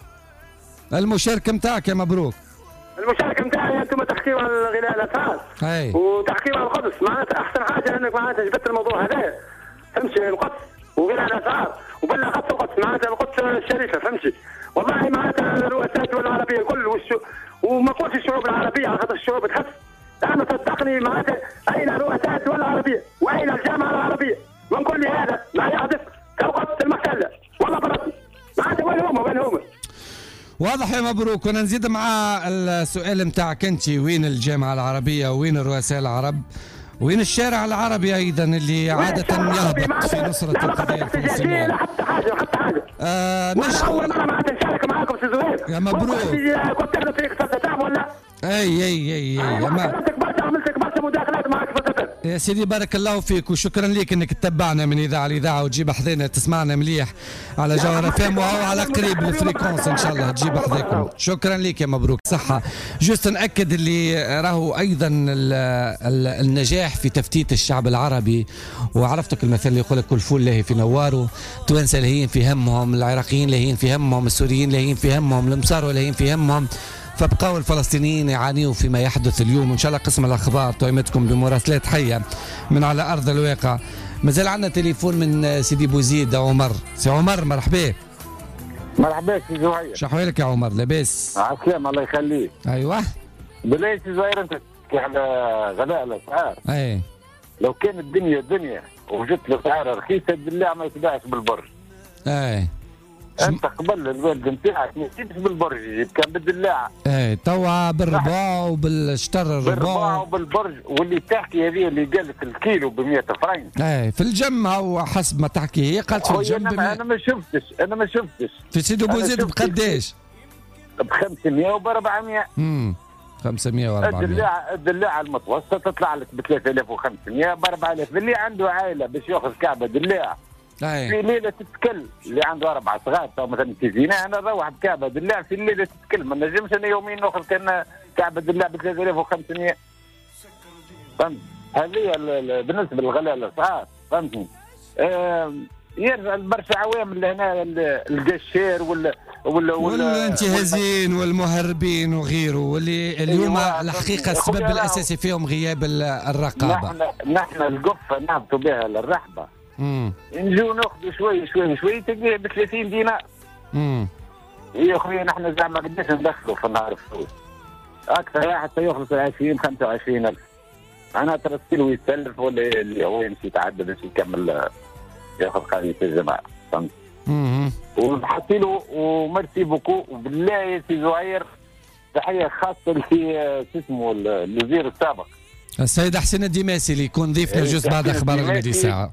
المشاركة متاعك يا مبروك. المشاركة متاعي انتم تحكيوا على الغلاء الاسعار اي وتحكيوا على القدس، معناتها احسن حاجة انك معناتها جبت الموضوع هذا فهمتي، القدس وغلاء الاسعار وبلا خط القدس معناتها القدس الشريفة فهمتي. والله معناتها رؤساء الدول العربية الكل والشو... وما قلتش الشعوب العربية على خاطر الشعوب تحس. أنا صدقني معناتها أين رؤساء الدول العربية وأين الجامعة العربية ونقول لي هذا ما يحدث كوقت المحتلة والله بلطي معناتها وين هما وين هما. واضح يا مبروك. وانا نزيد مع السؤال نتاعك انت، وين الجامعة العربية وين الرؤساء العرب وين الشارع العربي ايضا اللي عادة يهبط في نصرة القضية الفلسطينية؟ لا حتى حاجة حتى حاجة. آه مش أول مرة معناتها نشارك معاكم سي زهير. يا مبروك. كنت تاخذ فيك صدام ولا؟ اي اي اي اي اما عملتك برشا مداخلات معك في الصدر. يا سيدي بارك الله فيك وشكرا لك انك تتبعنا من اذاعه لاذاعه وتجيب حذانا تسمعنا مليح على جوهر اف ام وهو على قريب الفريكونس ان شاء الله تجيب حذاكم. شكرا لك يا مبروك صحه. جوست ناكد اللي راهو ايضا ال ال النجاح في تفتيت الشعب العربي، وعرفتك المثل اللي يقول لك كل فول لاهي في نواره، التوانسه لاهيين في همهم، العراقيين لاهيين في همهم، السوريين لاهيين في همهم، المصاروا لاهيين في همهم، فبقاو الفلسطينيين يعانيوا فيما يحدث اليوم. وان شاء الله قسم الاخبار تهمتكم بمراسلات حيه من على ارض الواقع. مازال عندنا تليفون من سيدي بوزيد عمر. سي عمر مرحبا. مرحبا سي زهير. شو احوالك يا عمر؟ لاباس؟ عسلامة الله يخليك. ايوه بالله سي زهير انت تحكي على غلاء الاسعار. اي لو كان الدنيا دنيا وجدت الاسعار رخيصه بالله ما يتباعش بالبرج. اي انت قبل الوالد نتاعك ما يجيبش بالبرج، يجيب كان بالدلاعه. ايه توا بالرباع وبالشطر الرباع بالرباع وبالبرج. واللي تحكي هذه اللي قالت الكيلو ب مئة فرنك. ايه في الجم هو حسب ما تحكي هي قالت في الجم. انا, أنا ما شفتش انا ما شفتش في سيدي بوزيد بقداش؟ ب خمسمئة وب أربعمئة. امم خمسمئة و أربعمئة. الدلاعه الدلاعه المتوسطه تطلع لك ب ثلاثة آلاف وخمسمئة ب أربعة آلاف. اللي عنده عائله باش ياخذ كعبه دلاعه في ليله تتكل، اللي عنده اربع صغار تو مثلا في زينه انا نروح بكعبه دلاع في الليله تتكل، ما نجمش انا يومين ناخذ كان كعبه دلاع ب ثلاثة آلاف وخمسمئة. فهمت؟ هذه بالنسبه للغلاء الاسعار فهمتني. آه يرجع برشا عوامل هنا القشير ولا ولا والانتهازين والمهربين وغيره، واللي اليوم أيوة الحقيقه السبب الاساسي فيهم غياب الرقابه. نحن نحن القفه نهبطوا بها للرحبه. امم نجوا ناخذوا شوي شوي شوي تلقاه ب ثلاثين دينار. امم يا اخويا نحن زعما قداش ندخلوا في النهار فلوس؟ اكثر واحد سيخلص عشرين خمسة وعشرين الف. انا ترسل ويسلف ولا اللي هو يمشي يتعدى باش يكمل ياخذ قضيه الجماعه فهمت؟ اها ونحكي له وميرسي بوكو وبالله يا سي زهير تحيه خاصه لفي شو اسمه الوزير السابق السيد حسين الدماسي اللي يكون ضيفنا جوز بعد اخبار المدي ساعه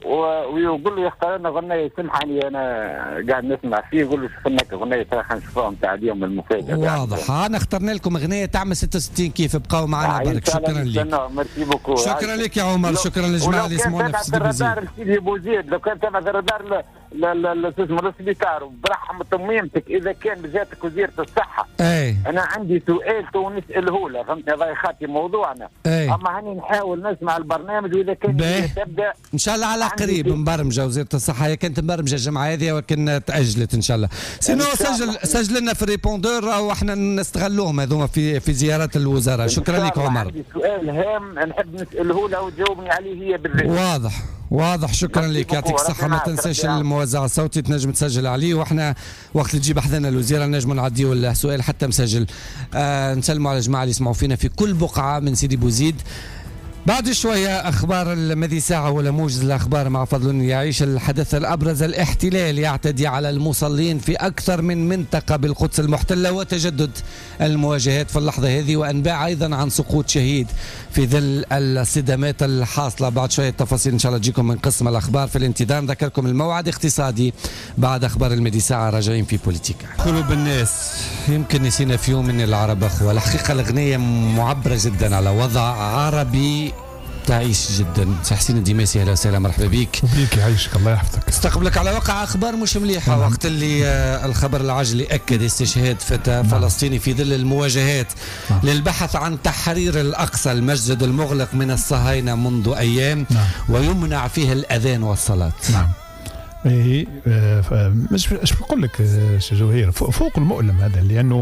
ويقول له يختار لنا غنية سمحني انا قاعد نسمع فيه يقول له شوف لنا غنية ترى خلينا نشوفوها نتاع اليوم المفاجاه واضح. انا اخترنا لكم اغنيه تعمل ستة وستين كيف بقاو معنا برك. شكرا لك شكرا لك يا عمر. شكرا للجماعه اللي يسمعونا في سيدي بوزيد. لو كان تبع سيدي بوزيد لو كان تبع الرادار لا لا لا شو اسمه السبيطار برحم تميمتك اذا كان بجاتك وزيره الصحه. اي انا عندي سؤال تو نساله له فهمتني هذا خاطي موضوعنا. أي. اما هاني نحاول نسمع البرنامج واذا كان تبدا ان شاء الله على قريب مبرمجه وزيره الصحه. هي كانت مبرمجه الجمعه هذه ولكن تاجلت ان شاء الله. سينو سجل سجل لنا في الريبوندور واحنا نستغلوهم هذوما في في زيارات الوزراء. شكرا لك عمر. عندي سؤال هام نحب نساله له وتجاوبني عليه هي بالذات. واضح واضح. شكرا لك يعطيك الصحة. ما تنساش الموزع الصوتي تنجم تسجل عليه واحنا وقت اللي تجيب حذنا الوزيرة نجم نعديو السؤال حتى مسجل. آه نسلموا على الجماعة اللي يسمعوا فينا في كل بقعة من سيدي بوزيد. بعد شوية أخبار المذي ساعة ولا موجز الأخبار مع فضل يعيش. الحدث الأبرز الاحتلال يعتدي على المصلين في أكثر من منطقة بالقدس المحتلة وتجدد المواجهات في اللحظة هذه وأنباء أيضا عن سقوط شهيد في ظل الصدامات الحاصلة. بعد شوية تفاصيل إن شاء الله تجيكم من قسم الأخبار في الانتظار. نذكركم الموعد اقتصادي بعد أخبار المذي ساعة. راجعين في بوليتيكا. قلوب الناس يمكن نسينا في يوم من العرب أخوة. الحقيقة الأغنية معبرة جدا على وضع عربي تعيش جدا. حسين الدماسي اهلا وسهلا مرحبا بك. بيك يعيشك الله يحفظك. استقبلك على واقع اخبار مش مليحه. مم. وقت اللي آه الخبر العاجل اكد استشهاد فتى مم. فلسطيني في ظل المواجهات مم. للبحث عن تحرير الاقصى المسجد المغلق من الصهاينه منذ ايام مم. ويمنع فيه الاذان والصلاه. نعم. ايه آه مش ايش بقول لك سي زهير فوق المؤلم هذا لانه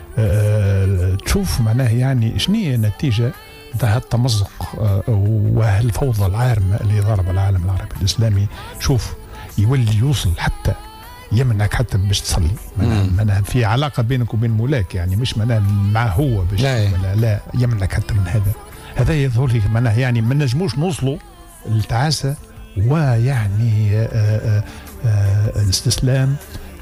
آه تشوف معناه يعني شنو هي النتيجه هذا التمزق والفوضى العارمة اللي ضرب العالم العربي الإسلامي. شوف يولي يوصل حتى يمنعك حتى باش تصلي. معناها في علاقة بينك وبين مولاك يعني مش معناها مع هو باش لا, لا يمنعك حتى من هذا. هذا يظهر لي معناها يعني ما نجموش نوصلوا للتعاسة ويعني آآ آآ الاستسلام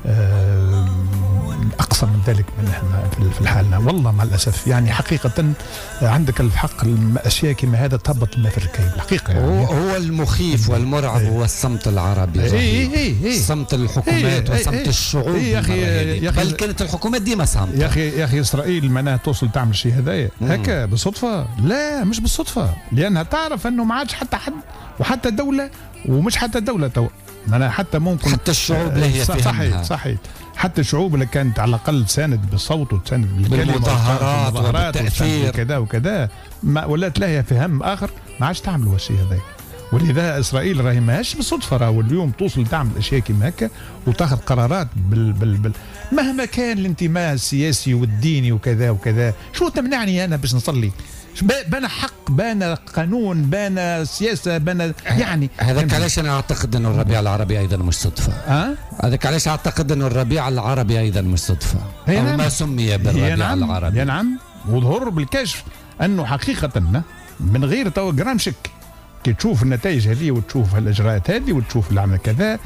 أقصى من ذلك من احنا في الحالنا. والله مع الأسف يعني حقيقة عندك الحق الأشياء كما هذا تهبط ما في الكيل الحقيقة يعني. هو المخيف والمرعب ايه هو الصمت العربي. ايه ايه ايه صمت الحكومات ايه وصمت ايه الشعوب. ايه يا أخي يا أخي بل كانت الحكومات ديما صامتة. يا أخي يا أخي إسرائيل معناها توصل تعمل شيء هذايا هكا بالصدفة؟ لا مش بالصدفة لأنها تعرف أنه ما عادش حتى حد وحتى دولة ومش حتى دولة تو معناها حتى ممكن حتى الشعوب لا هي صحيح صحيح حتى الشعوب اللي كانت على الاقل تساند بالصوت وتساند بالكلمه بالمظاهرات وبالتاثير وكذا وكذا ولات لها في هم اخر ما عادش تعملوا هالشيء هذا. ولذا اسرائيل راهي ماهيش بالصدفه راهو اليوم توصل تعمل اشياء كيما هكا وتاخذ قرارات بال بال بال مهما كان الانتماء السياسي والديني وكذا وكذا. شو تمنعني انا باش نصلي؟ بان حق بان قانون بان سياسه بان يعني هذاك علاش انا اعتقد انه الربيع العربي ايضا مش صدفه. ها هذاك علاش اعتقد انه الربيع العربي ايضا مش صدفه او نعم. ما سمي بالربيع نعم. العربي. يا نعم وظهر بالكشف انه حقيقه من غير تو جرام شك كي تشوف النتائج هذه وتشوف الاجراءات هذه وتشوف العمل كذا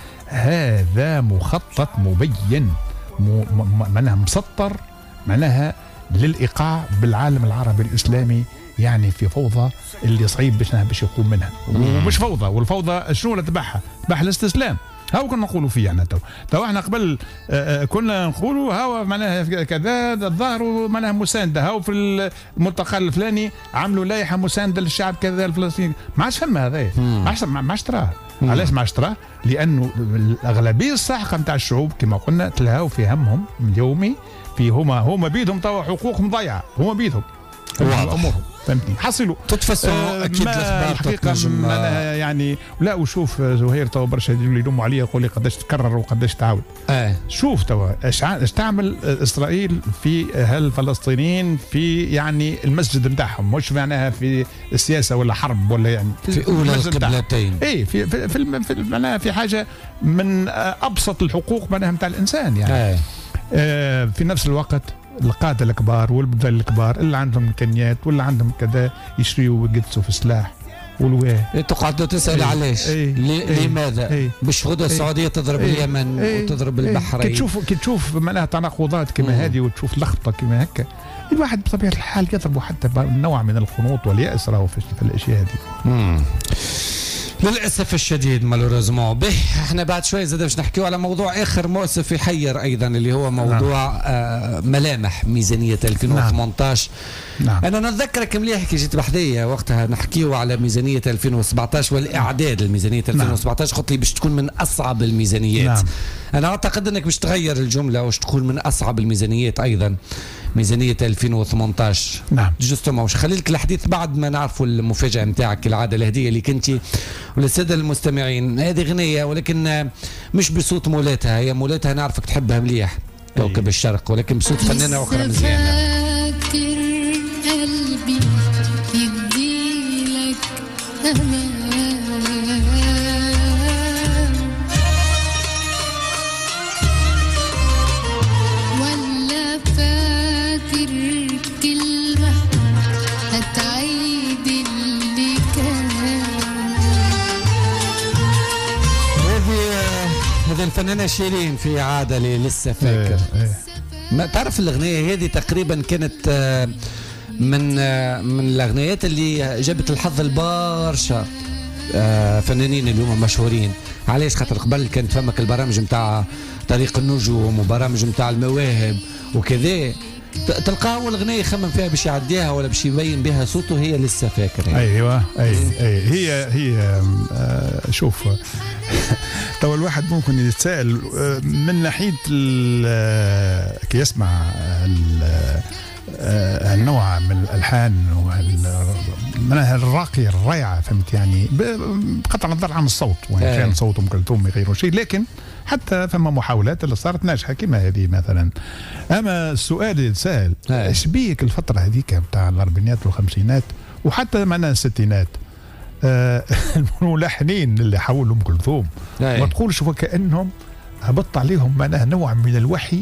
هذا مخطط مبين معناها مسطر معناها للإيقاع بالعالم العربي الإسلامي يعني في فوضى اللي صعيب باش باش يقوم منها. ومش فوضى والفوضى شنو اللي تبعها؟ تبعها الاستسلام. هاو كنا نقولوا فيه احنا تو تو احنا قبل آآ كنا نقولوا هاو معناها كذا الظاهر معناها مسانده هاو في الملتقى الفلاني عملوا لائحه مسانده للشعب كذا الفلسطيني. ما عادش فما هذا ما عادش ما عادش تراه. علاش ما عادش تراه؟ لانه الاغلبيه الساحقه نتاع الشعوب كما قلنا تلهاو في همهم اليومي في هما هما بيدهم توا حقوقهم ضيعه هما بيدهم امورهم فهمتني حصلوا تتفسر آه اكيد الاخبار حقيقه انا يعني لا وشوف زهير توا برشا اللي يلوموا عليا يقول لي قداش تكرر وقداش تعاود. اه شوف توا ايش تعمل اسرائيل في هالفلسطينيين في يعني المسجد نتاعهم مش معناها في السياسه ولا حرب ولا يعني في اولى القبلتين. اي في في, في, في معناها في حاجه من ابسط الحقوق معناها نتاع الانسان يعني. آه. آه في نفس الوقت القادة الكبار والبذل الكبار اللي عندهم امكانيات واللي عندهم كذا يشريوا ويقدسوا في السلاح والواه. تقعدوا تسأل ايه علاش؟ ايه ايه لماذا؟ ايه باش غدوة ايه السعودية تضرب ايه اليمن ايه وتضرب ايه البحرين. كي تشوف كي تشوف معناها تناقضات كما هذه وتشوف لخبطة كما هكا، الواحد بطبيعة الحال يضرب حتى نوع من الخنوط واليأس راهو في الاشياء هذه. للاسف الشديد مالوريزمون. به احنا بعد شوي زاد باش نحكيو على موضوع اخر مؤسف يحير ايضا اللي هو موضوع نعم. آه ملامح ميزانيه ألفين وثمانطاش. نعم. انا نتذكرك مليح كي جيت بحذية وقتها نحكيو على ميزانيه ألفين وسبعطاش والاعداد لميزانيه ألفين وسبعطاش. قلت لي باش تكون من اصعب الميزانيات. نعم. انا اعتقد انك باش تغير الجمله واش تكون من اصعب الميزانيات ايضا ميزانيه ألفين وثمانطاش. نعم جوستومون واش خلي لك الحديث بعد ما نعرفوا المفاجاه نتاعك كالعاده، الهديه اللي كنتي وللساده المستمعين. هذه غنيه ولكن مش بصوت مولاتها، هي مولاتها نعرفك تحبها مليح كوكب الشرق، ولكن بصوت فنانه اخرى مزيانه. قلبي يديلك امان ولا فاكر كلمة هتعيد اللي كان. هذه هذه الفنانة شيرين في عادة لي لسه فاكر. ايه ايه. ما تعرف الأغنية هذه تقريبا كانت من من الأغنيات اللي جابت الحظ البارشة فنانين اليوم مشهورين. علاش؟ خاطر قبل كانت فمك البرامج نتاع طريق النجوم وبرامج نتاع المواهب وكذا، تلقاه والغنية يخمم فيها باش يعديها ولا باش يبين بها صوته، هي لسه فاكر يعني. ايوه اي اي هي هي آه شوف تو الواحد ممكن يتساءل من ناحيه كي يسمع النوع من الالحان منها الراقيه الرائعه، فهمت يعني، بقطع النظر عن الصوت وان كان صوت ام كلثوم غير شيء، لكن حتى فما محاولات اللي صارت ناجحه كما هذه مثلا. اما السؤال اللي يتساءل ايش بيك الفتره هذيك بتاع الاربعينات والخمسينات وحتى معنا الستينات، آه الملحنين اللي حولوا ام كلثوم ما تقولش وكانهم هبط عليهم معناها نوع من الوحي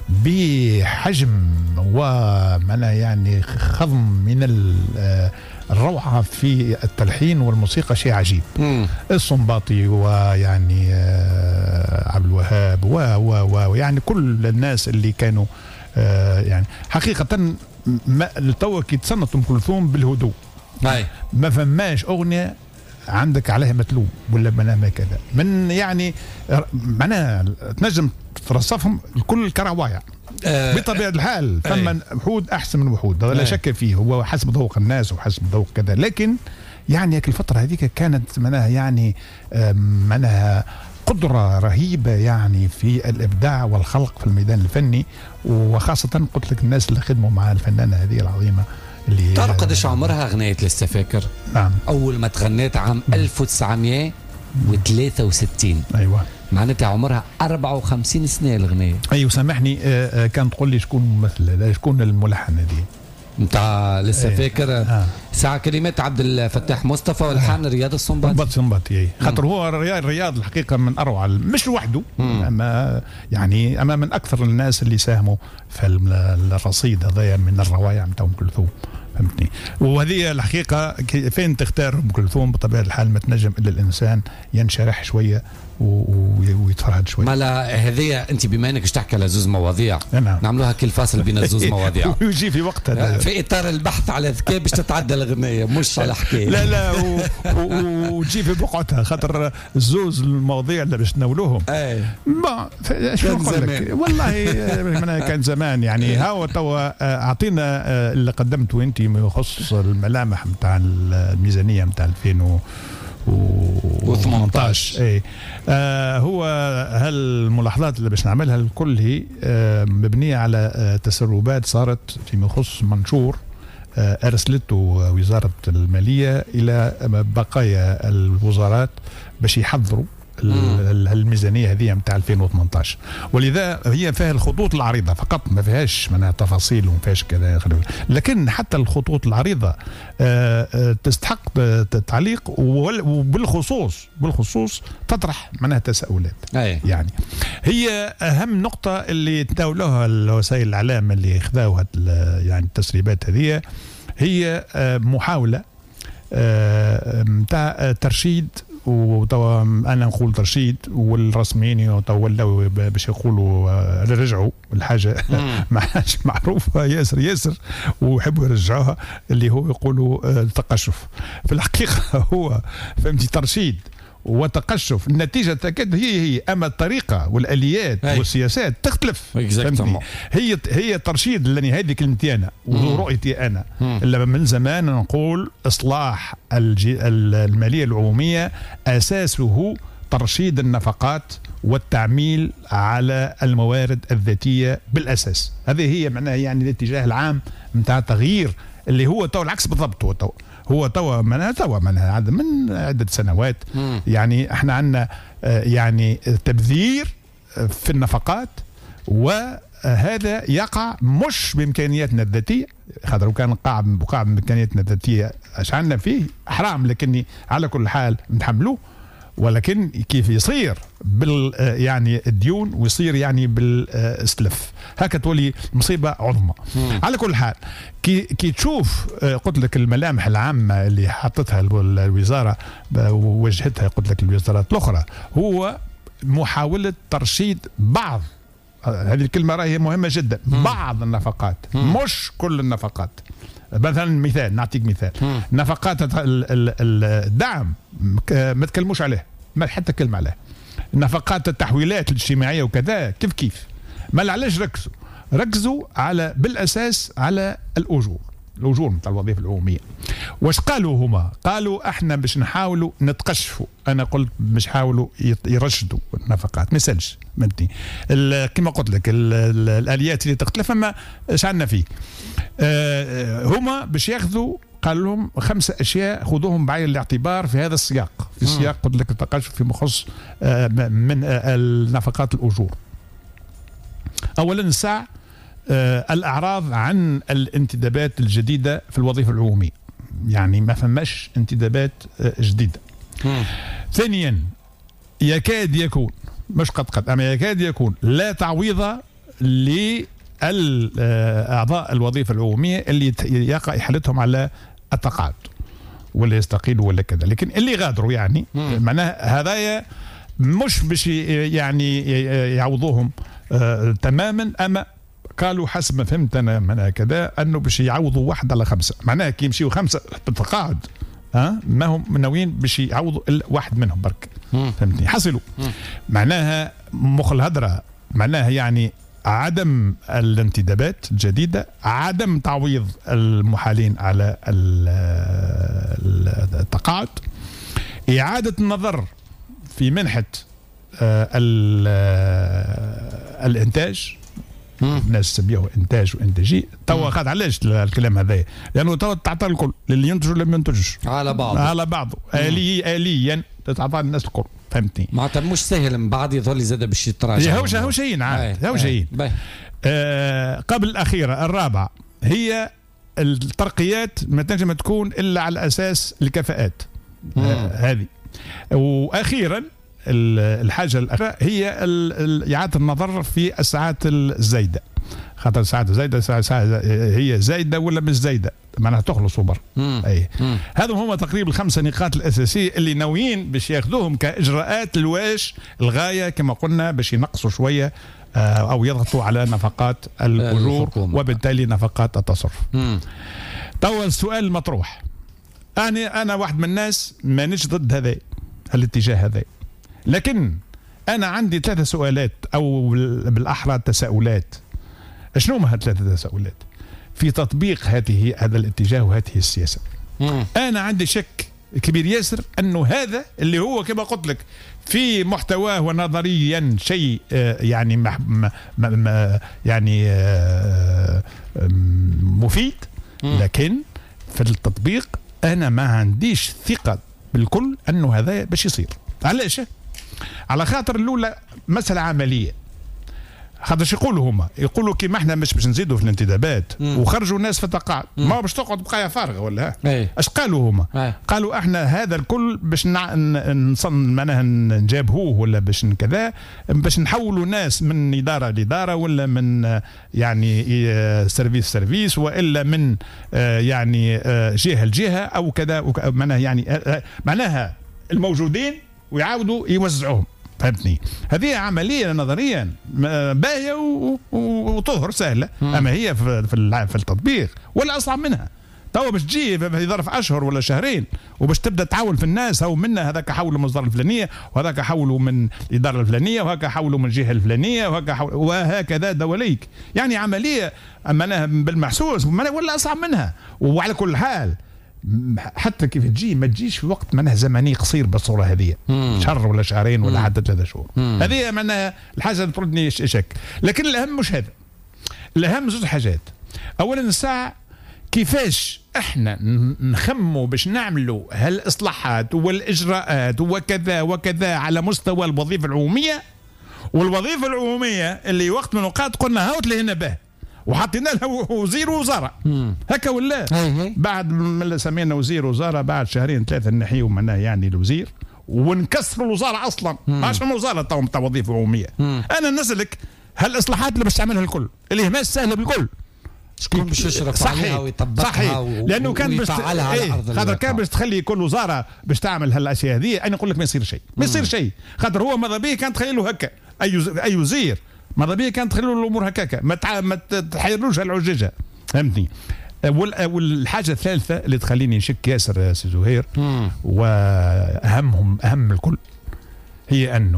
بحجم ومعناها يعني خضم من الروعه في التلحين والموسيقى، شيء عجيب. مم. الصنباطي ويعني عبد الوهاب ويعني كل الناس اللي كانوا يعني حقيقه تو كي تصنت ام كلثوم بالهدوء. هاي. ما فماش اغنيه عندك عليها متلوب ولا منامه كذا من يعني معناها تنجم ترصفهم الكل كروايع. أه بطبيعه الحال فما وحود احسن من وحود، لا شك فيه، هو حسب ذوق الناس وحسب ذوق كذا، لكن يعني الفتره هذيك كانت معناها يعني معناها قدرة رهيبة يعني في الإبداع والخلق في الميدان الفني، وخاصة قلت لك الناس اللي خدموا مع الفنانة هذه العظيمة اللي تعرف قديش عمرها غنيت لسه فاكر؟ نعم. أول ما تغنيت عام ألف وتسعمية وثلاثة وستين. أيوة. معناتها عمرها أربعة وخمسين سنة الغنية. أيوة سامحني، كان تقول لي شكون الممثلة، شكون الملحن هذه؟ نتاع لسه ايه. فاكر آه. ساعة كلمات عبد الفتاح مصطفى والحان آه. رياض الصنباطي. الصنباطي الصنباطي خاطر هو رياض رياض الحقيقة من أروع، مش لوحده أما يعني أما من أكثر الناس اللي ساهموا في الرصيد هذايا من الروائع نتاع أم كلثوم، فهمتني. وهذه الحقيقة فين تختار أم كلثوم بطبيعة الحال ما تنجم إلا الإنسان ينشرح شوية ويتفرهد شوي. ما لا هذه انت بما انك تحكي على زوز مواضيع نعم. نعملوها كل فاصل بين الزوز مواضيع ويجي في وقتها في اطار البحث على ذكاء باش تتعدى الغنية مش على حكايه. لا لا وتجي في وقتها خاطر الزوز المواضيع اللي باش نولوهم اي ما شو نقول لك والله كان زمان يعني. هاو توا اعطينا اللي قدمته انت يخص الملامح نتاع الميزانيه نتاع ألفين وثمانطاش. اي آه هو هالملاحظات اللي باش نعملها الكل هي آه مبنيه على آه تسربات صارت فيما يخص منشور آه ارسلته وزاره الماليه الى بقايا الوزارات باش يحضروا الميزانيه هذه نتاع ألفين وثمانية عشر، ولذا هي فيها الخطوط العريضه فقط، ما فيهاش منها تفاصيل وما فيهاش كذا، لكن حتى الخطوط العريضه تستحق تعليق، وبالخصوص بالخصوص تطرح منها تساؤلات. أي. يعني هي اهم نقطه اللي تناولوها الوسائل الاعلام اللي خذاوها يعني التسريبات هذه، هي محاوله نتاع ترشيد، وتوا انا نقول ترشيد والرسميين ولاو باش يقولوا رجعوا الحاجه ما عادش معروفه ياسر ياسر ويحبوا يرجعوها، اللي هو يقولوا التقشف. في الحقيقه هو فهمتي ترشيد وتقشف، النتيجه تكاد هي هي، اما الطريقه والاليات أي. والسياسات تختلف. هي هي ترشيد، لاني هذه كلمتي انا ورؤيتي انا، الا من زمان نقول اصلاح الماليه العموميه اساسه ترشيد النفقات والتعميل على الموارد الذاتيه بالاساس. هذه هي معناها يعني الاتجاه العام نتاع التغيير، اللي هو تو العكس بالضبط. هو تو هو توا من توا من من عدة سنوات مم. يعني احنا عندنا يعني تبذير في النفقات، وهذا يقع مش بامكانياتنا الذاتيه، خاطر كان قاع بقاع بامكانياتنا الذاتيه اش عندنا فيه حرام، لكني على كل حال نتحملوه. ولكن كيف يصير بال يعني الديون ويصير يعني بالسلف، هكا تولي مصيبه عظمى. مم. على كل حال كي كي تشوف قلت لك الملامح العامه اللي حطتها الوزاره ووجهتها قلت لك الوزارات الاخرى، هو محاوله ترشيد بعض، هذه الكلمه راهي مهمه جدا، مم. بعض النفقات، مم. مش كل النفقات. مثلا مثال نعطيك مثال، مم. نفقات الدعم ما تكلموش عليه، ما حتى كلمه عليه. نفقات التحويلات الاجتماعيه وكذا كيف كيف، ما علاش ركزوا ركزوا على بالاساس على الاجور، الاجور نتاع الوظيفه العموميه. واش قالوا هما؟ قالوا احنا باش نحاولوا نتقشفوا، انا قلت باش يحاولوا يرشدوا النفقات، ما يسالش مدني كما قلت لك الاليات اللي تختلف، اما اش عندنا فيه. آه هما باش ياخذوا، قال لهم خمسه اشياء خذوهم بعين الاعتبار في هذا السياق، في السياق قلت لك التقشف في مخص آه من آه النفقات الاجور. اولا الساعه آه الأعراض عن الانتدابات الجديدة في الوظيفة العمومية، يعني ما فماش انتدابات آه جديدة. مم. ثانيا يكاد يكون مش قد قد أما يكاد يكون لا تعويض لأعضاء الوظيفة العمومية اللي يقع حالتهم على التقاعد ولا يستقيلوا ولا كذا، لكن اللي غادروا يعني معناها هذايا مش باش يعني يعوضوهم آه تماما، أما قالوا حسب ما فهمت انا من كذا انه باش يعوضوا واحد على خمسه، معناها كي يمشيوا خمسه بالتقاعد ها ما هم ناويين باش يعوضوا الا واحد منهم برك، فهمتني؟ حصلوا معناها مخ الهدره، معناها يعني عدم الانتدابات الجديده، عدم تعويض المحالين على التقاعد، اعاده النظر في منحه الانتاج، الناس تسميه انتاج وانتاجي. توا خاطر علاش الكلام هذا؟ لانه توا تعطى الكل للي ينتج ولا ما ينتجش على بعضه على بعضه آلي آليا تعطى الناس الكل، فهمتني؟ معناتها مش سهل من بعد يظل زاد باش يتراجع. هو هو شيء عاد هو شيء آه قبل الاخيره الرابعه هي الترقيات ما تنجم تكون الا على اساس الكفاءات آه هذه. واخيرا الحاجة الأخيرة هي إعادة النظر في الساعات الزايدة، خاطر الساعات الزايدة هي زايدة ولا مش زايدة، معناها تخلص وبر. أي هذا هما تقريبا الخمسة نقاط الأساسية اللي ناويين باش ياخذوهم كإجراءات الواش الغاية كما قلنا باش ينقصوا شوية أو يضغطوا على نفقات الأجور وبالتالي نفقات التصرف. توا السؤال المطروح، أنا أنا واحد من الناس مانيش ضد هذا الاتجاه هذا، لكن أنا عندي ثلاثة سؤالات أو بالأحرى تساؤلات. شنو هم هالثلاثة تساؤلات في تطبيق هذه هذا الاتجاه وهذه السياسة؟ مم. أنا عندي شك كبير ياسر أنه هذا اللي هو كما قلت لك في محتواه ونظريا شيء يعني مح يعني مفيد، لكن في التطبيق أنا ما عنديش ثقة بالكل أنه هذا باش يصير. علاش؟ على خاطر الاولى مساله عمليه. خاطر شو يقولوا هما؟ يقولوا كيما احنا مش باش نزيدوا في الانتدابات وخرجوا الناس في التقاعد، ما باش تقعد بقايا فارغه ولا؟ اش قالوا هما؟ أي. قالوا احنا هذا الكل باش نصن معناها نجابهوه ولا باش كذا، باش نحولوا ناس من اداره لاداره ولا من يعني سيرفيس سيرفيس والا من يعني جهه لجهه او كذا، معناها يعني معناها الموجودين ويعاودوا يوزعوهم. فهمتني؟ هذه عمليه نظريا باهيه وتظهر سهله، اما هي في في التطبيق ولا اصعب منها. توا باش تجي في ظرف اشهر ولا شهرين وباش تبدا تعول في الناس، او منا هذاك حولوا من الوزاره الفلانيه وهذاك حولوا من الاداره الفلانيه وهذاك حولوا من الجهه الفلانيه وهذاك وهكذا دواليك. يعني عمليه معناها بالمحسوس ولا اصعب منها. وعلى كل حال حتى كيف تجي ما تجيش في وقت معناها زمني قصير بالصوره هذه، شهر ولا شهرين ولا حتى ثلاثة شهور. هذه معناها الحاجه اللي تردني شك. لكن الاهم مش هذا، الاهم زوج حاجات. اولا الساعه كيفاش احنا نخموا باش نعملوا هالاصلاحات والاجراءات وكذا وكذا على مستوى الوظيفه العموميه، والوظيفه العموميه اللي وقت من الاوقات قلنا هاوت لهنا به وحطينا له وزير وزاره هكا ولا بعد ما سمينا وزير وزاره بعد شهرين ثلاثه نحيوا معناه يعني الوزير ونكسروا الوزاره اصلا ماش من وزاره تو نتاع وظيفه عموميه. انا نسالك هالاصلاحات اللي باش تعملها الكل اللي ما سهله بالكل شكون باش يشرف عليها ويطبقها؟ صحيح و... لانه كان باش ايه خاطر كان باش تخلي كل وزاره باش تعمل هالاشياء هذه. انا نقول لك ما يصير شيء ما يصير شيء خاطر هو ماذا به كان تخلي له هكا اي اي وزير ماذا بيه كانت تخلوا الامور هكاكا ما تع... ما تحيروش هالعججه. فهمتني؟ وال... والحاجه الثالثه اللي تخليني نشك ياسر سي زهير واهمهم اهم الكل هي انه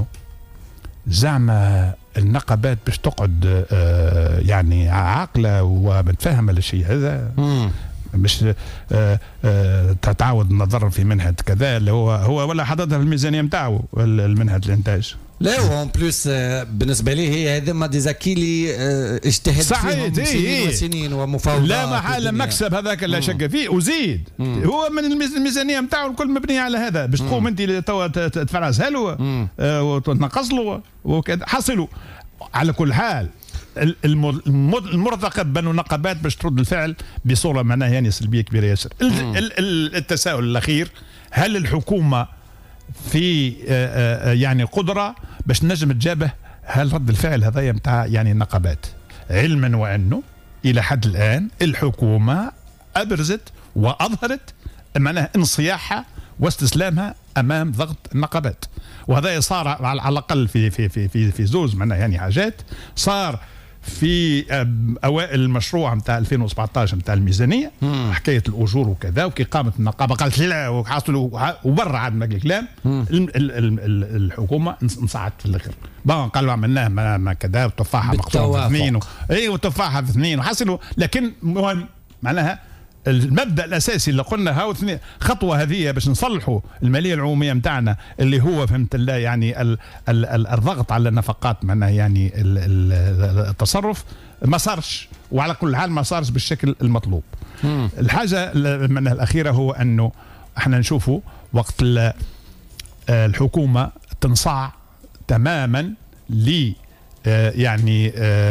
زعما النقابات باش تقعد آه يعني عاقله ومتفاهمه للشيء هذا باش آه آه تتعاود النظر في منهج كذا اللي هو هو ولا حاططها في الميزانيه نتاعو المنهج الانتاج. لا وان بلوس بالنسبه لي هي هذا ديزاكي اللي اجتهد فيهم سنين وسنين ومفاوضات. لا محال مكسب هذاك لا شك فيه وزيد. مم. هو من الميزانيه نتاعو الكل مبنيه على هذا باش تقوم انت توا تفرزها له وتنقص له وكذا حصلوا. على كل حال المرتقب بين النقابات باش ترد الفعل بصوره معناها يعني سلبيه كبيره ياسر. التساؤل الاخير هل الحكومه في يعني قدره باش نجم تجابه هل رد الفعل هذايا نتاع يعني النقابات، علما وانه الى حد الان الحكومه ابرزت واظهرت معناها انصياحها واستسلامها امام ضغط النقابات. وهذا صار على الاقل في في في في, في زوز معناها يعني حاجات. صار في اوائل المشروع نتاع ألفين وسبعطاش نتاع الميزانيه مم. حكايه الاجور وكذا وكي قامت النقابه قالت لا وحصلوا وبرا عاد ما الكلام الحكومه انصعدت في الاخر بون قالوا عملناه ما كذا وتفاحه مقطوعه في اثنين و... اي وتفاحه في اثنين وحصلوا. لكن مهم معناها المبدا الاساسي اللي قلنا هاو خطوه هذه باش نصلحوا الماليه العموميه نتاعنا اللي هو فهمت الله يعني ال ال ال الضغط على النفقات معناها يعني ال ال التصرف ما صارش. وعلى كل حال ما صارش بالشكل المطلوب. مم. الحاجه من الاخيره هو انه احنا نشوفوا وقت الحكومه تنصاع تماما ل يعني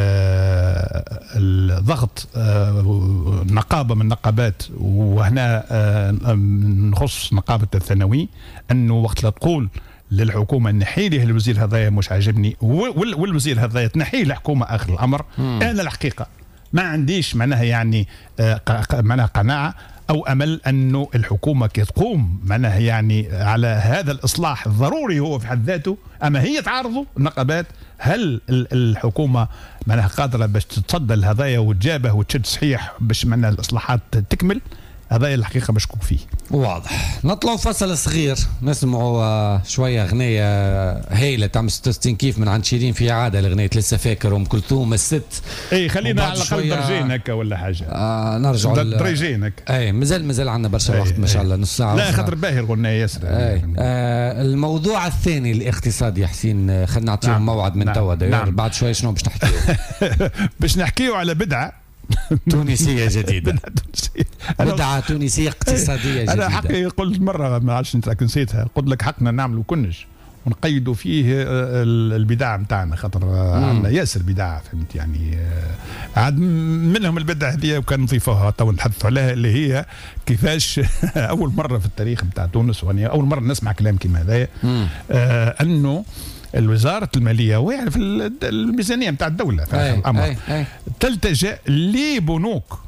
الضغط نقابه من النقابات وهنا نخص نقابه الثانوي انه وقت لا تقول للحكومه نحي لي الوزير هذايا مش عاجبني والوزير هذايا تنحي الحكومه اخر الامر. انا الحقيقه ما عنديش معناها يعني معناها قناعه او امل انه الحكومه كي تقوم معناها يعني على هذا الاصلاح الضروري هو في حد ذاته. اما هي تعارضوا النقابات هل الحكومه معناها قادره باش تتصدى لهذايا وتجابه وتشد صحيح باش معناها الاصلاحات تكمل؟ هذا الحقيقه مشكوك فيه. واضح. نطلعوا فصل صغير نسمعوا شويه اغنيه هايله تاع ستة وستين كيف من عند شيرين في عاده الاغنيه لسه فاكر ام كلثوم الست. اي خلينا على الاقل درجين هكا ولا حاجه. آه نرجعوا درجين هكا. اي مازال مازال عندنا برشا وقت ما شاء الله نص ساعه. لا خاطر باهي الغنايه ياسر. اي آه الموضوع الثاني الاقتصادي يا حسين خلينا نعطيهم نعم. موعد من نعم. توا نعم. بعد شويه شنو باش نحكيو؟ باش نحكيو على بدعه تونسية جديدة. بدعة تونسية اقتصادية جديدة. أنا حقي قلت مرة ما عادش نسيتها قلت لك حقنا نعملوا كنج ونقيدوا فيه البداع نتاعنا، خاطر عندنا ياسر بداع فهمت يعني. عاد منهم البدعه هذه وكان نضيفوها تو نتحدثوا عليها، اللي هي كيفاش اول مره في التاريخ نتاع تونس، وانا اول مره نسمع كلام كيما هذايا، آه انه الوزارة المالية ويعرف الميزانية نتاع الدولة في آخر الأمر تلتجأ لبنوك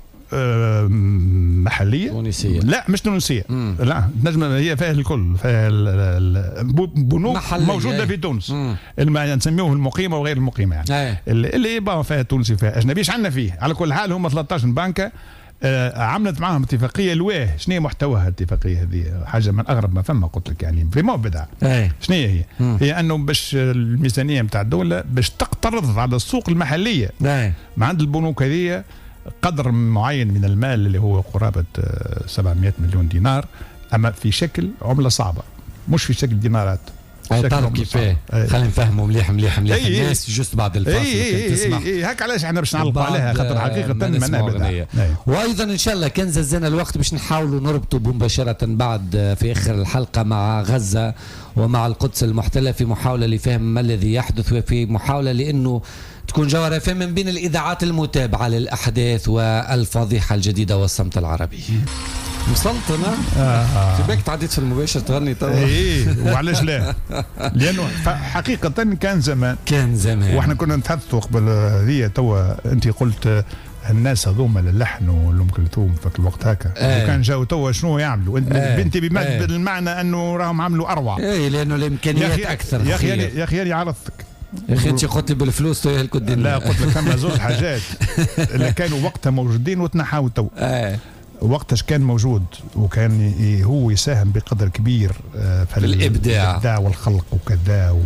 محلية تونسية، لا مش تونسية، مم. لا نجم هي فيها الكل، فيها بنوك موجودة في تونس اللي نسميوه المقيمة وغير المقيمة يعني، اللي يبقى فيها تونسي فيها أجنبي ايش عندنا فيه. على كل حال هم ثلاثة عشر بنكة آه عملت معهم اتفاقيه لواه. شنو هي محتواها الاتفاقيه هذه؟ حاجه من اغرب ما فما قلت لك يعني في مبدع. شنو هي؟ مم. هي انه باش الميزانيه نتاع الدوله باش تقترض على السوق المحليه أي. ما عند البنوك هذه قدر معين من المال اللي هو قرابه سبعمائة مليون دينار، اما في شكل عمله صعبه مش في شكل دينارات. تعرف كيفاه؟ خلينا نفهموا مليح مليح مليح أي الناس جست بعد الفاصل اي تسمع اي هاك علاش احنا باش نعلقوا عليها، خاطر حقيقه منابع. وايضا ان شاء الله كان زلزلنا الوقت باش نحاولوا نربطوا مباشره بعد في اخر الحلقه مع غزه ومع القدس المحتله في محاوله لفهم ما الذي يحدث، وفي محاوله لانه تكون جوهر فهم من بين الاذاعات المتابعه للاحداث والفضيحه الجديده والصمت العربي. وصلت انا آه. تبيك تعديت في المباشر تغني توا ايه وعلاش لا؟ لانه حقيقه كان زمان كان زمان واحنا كنا نتحدثوا قبل هذه توا انت قلت الناس هذوما للحن ولام كلثوم في الوقت هكا آه. وكان جاو توا شنو يعملوا انت آه. بنتي آه. بالمعنى انه راهم عملوا اروع ايه لانه الامكانيات اكثر. يا اخي يا اخي انا عرفتك يا اخي انت قلت لي بالفلوس تو هلكوا الدنيا. لا قلت لك ثم زوج حاجات اللي كانوا وقتها موجودين وتنحاوا تو آه. وقتش كان موجود وكان هو يساهم بقدر كبير في الابداع الابداع والخلق وكذا،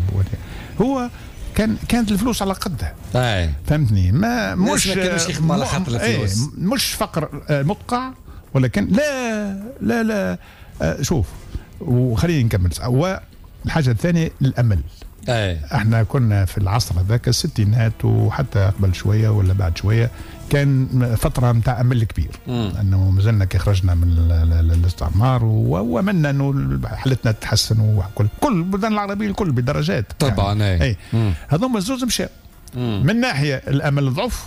هو كان كانت الفلوس على قدها. اي فهمتني؟ ما مش ما كانوش يخدموا على خاطر الفلوس، مش فقر مدقع ولكن لا لا لا آه شوف وخليني نكمل. والحاجه الثانيه الامل. اي احنا كنا في العصر هذاك الستينات وحتى قبل شويه ولا بعد شويه كان فتره نتاع امل كبير مم. انه مازلنا كي خرجنا من الاستعمار واملنا انه حالتنا تتحسن وكل كل البلدان العربيه الكل بدرجات طبعا. يعني. اي هذوما الزوز مشاو من ناحيه الامل ضعف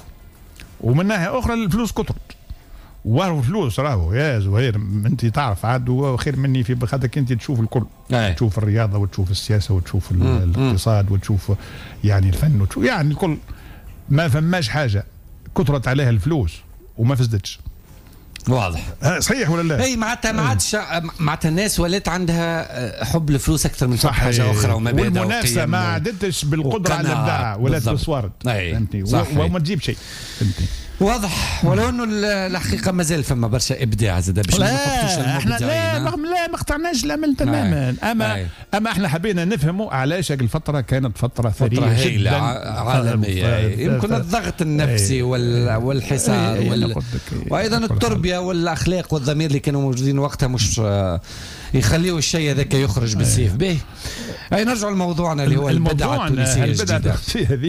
ومن ناحيه اخرى الفلوس كثرت. وراهو فلوس راهو يا زهير انت تعرف عاد خير مني في بخاطرك انت تشوف الكل. أي. تشوف الرياضه وتشوف السياسه وتشوف مم. الاقتصاد وتشوف يعني الفن وتشوف يعني الكل. ما فماش حاجه كثرت عليها الفلوس وما فزدتش. واضح صحيح ولا لا؟ اي معناتها ما عادش معناتها الناس ولات عندها حب الفلوس اكثر من حاجه اخرى ومبادئ والمنافسه ما عادتش بالقدره على الابداع ولات بالصوارد فهمتني وما تجيب شيء فهمتني. واضح ولو انه الحقيقه مازال فما برشا ابداع زاد باش ما نحطوش احنا لا لا ما اقتنعناش الامل تماما. اما أي. اما احنا حبينا نفهموا علاش هذه الفتره كانت فتره ثريه جدا عالميه. يمكن الضغط النفسي والحصار وال... وايضا التربيه والاخلاق والضمير اللي كانوا موجودين وقتها مش يخليوا الشيء هذاك يخرج بالسيف به. اي نرجع لموضوعنا اللي هو البدعه التونسيه البدعه التونسيه هذه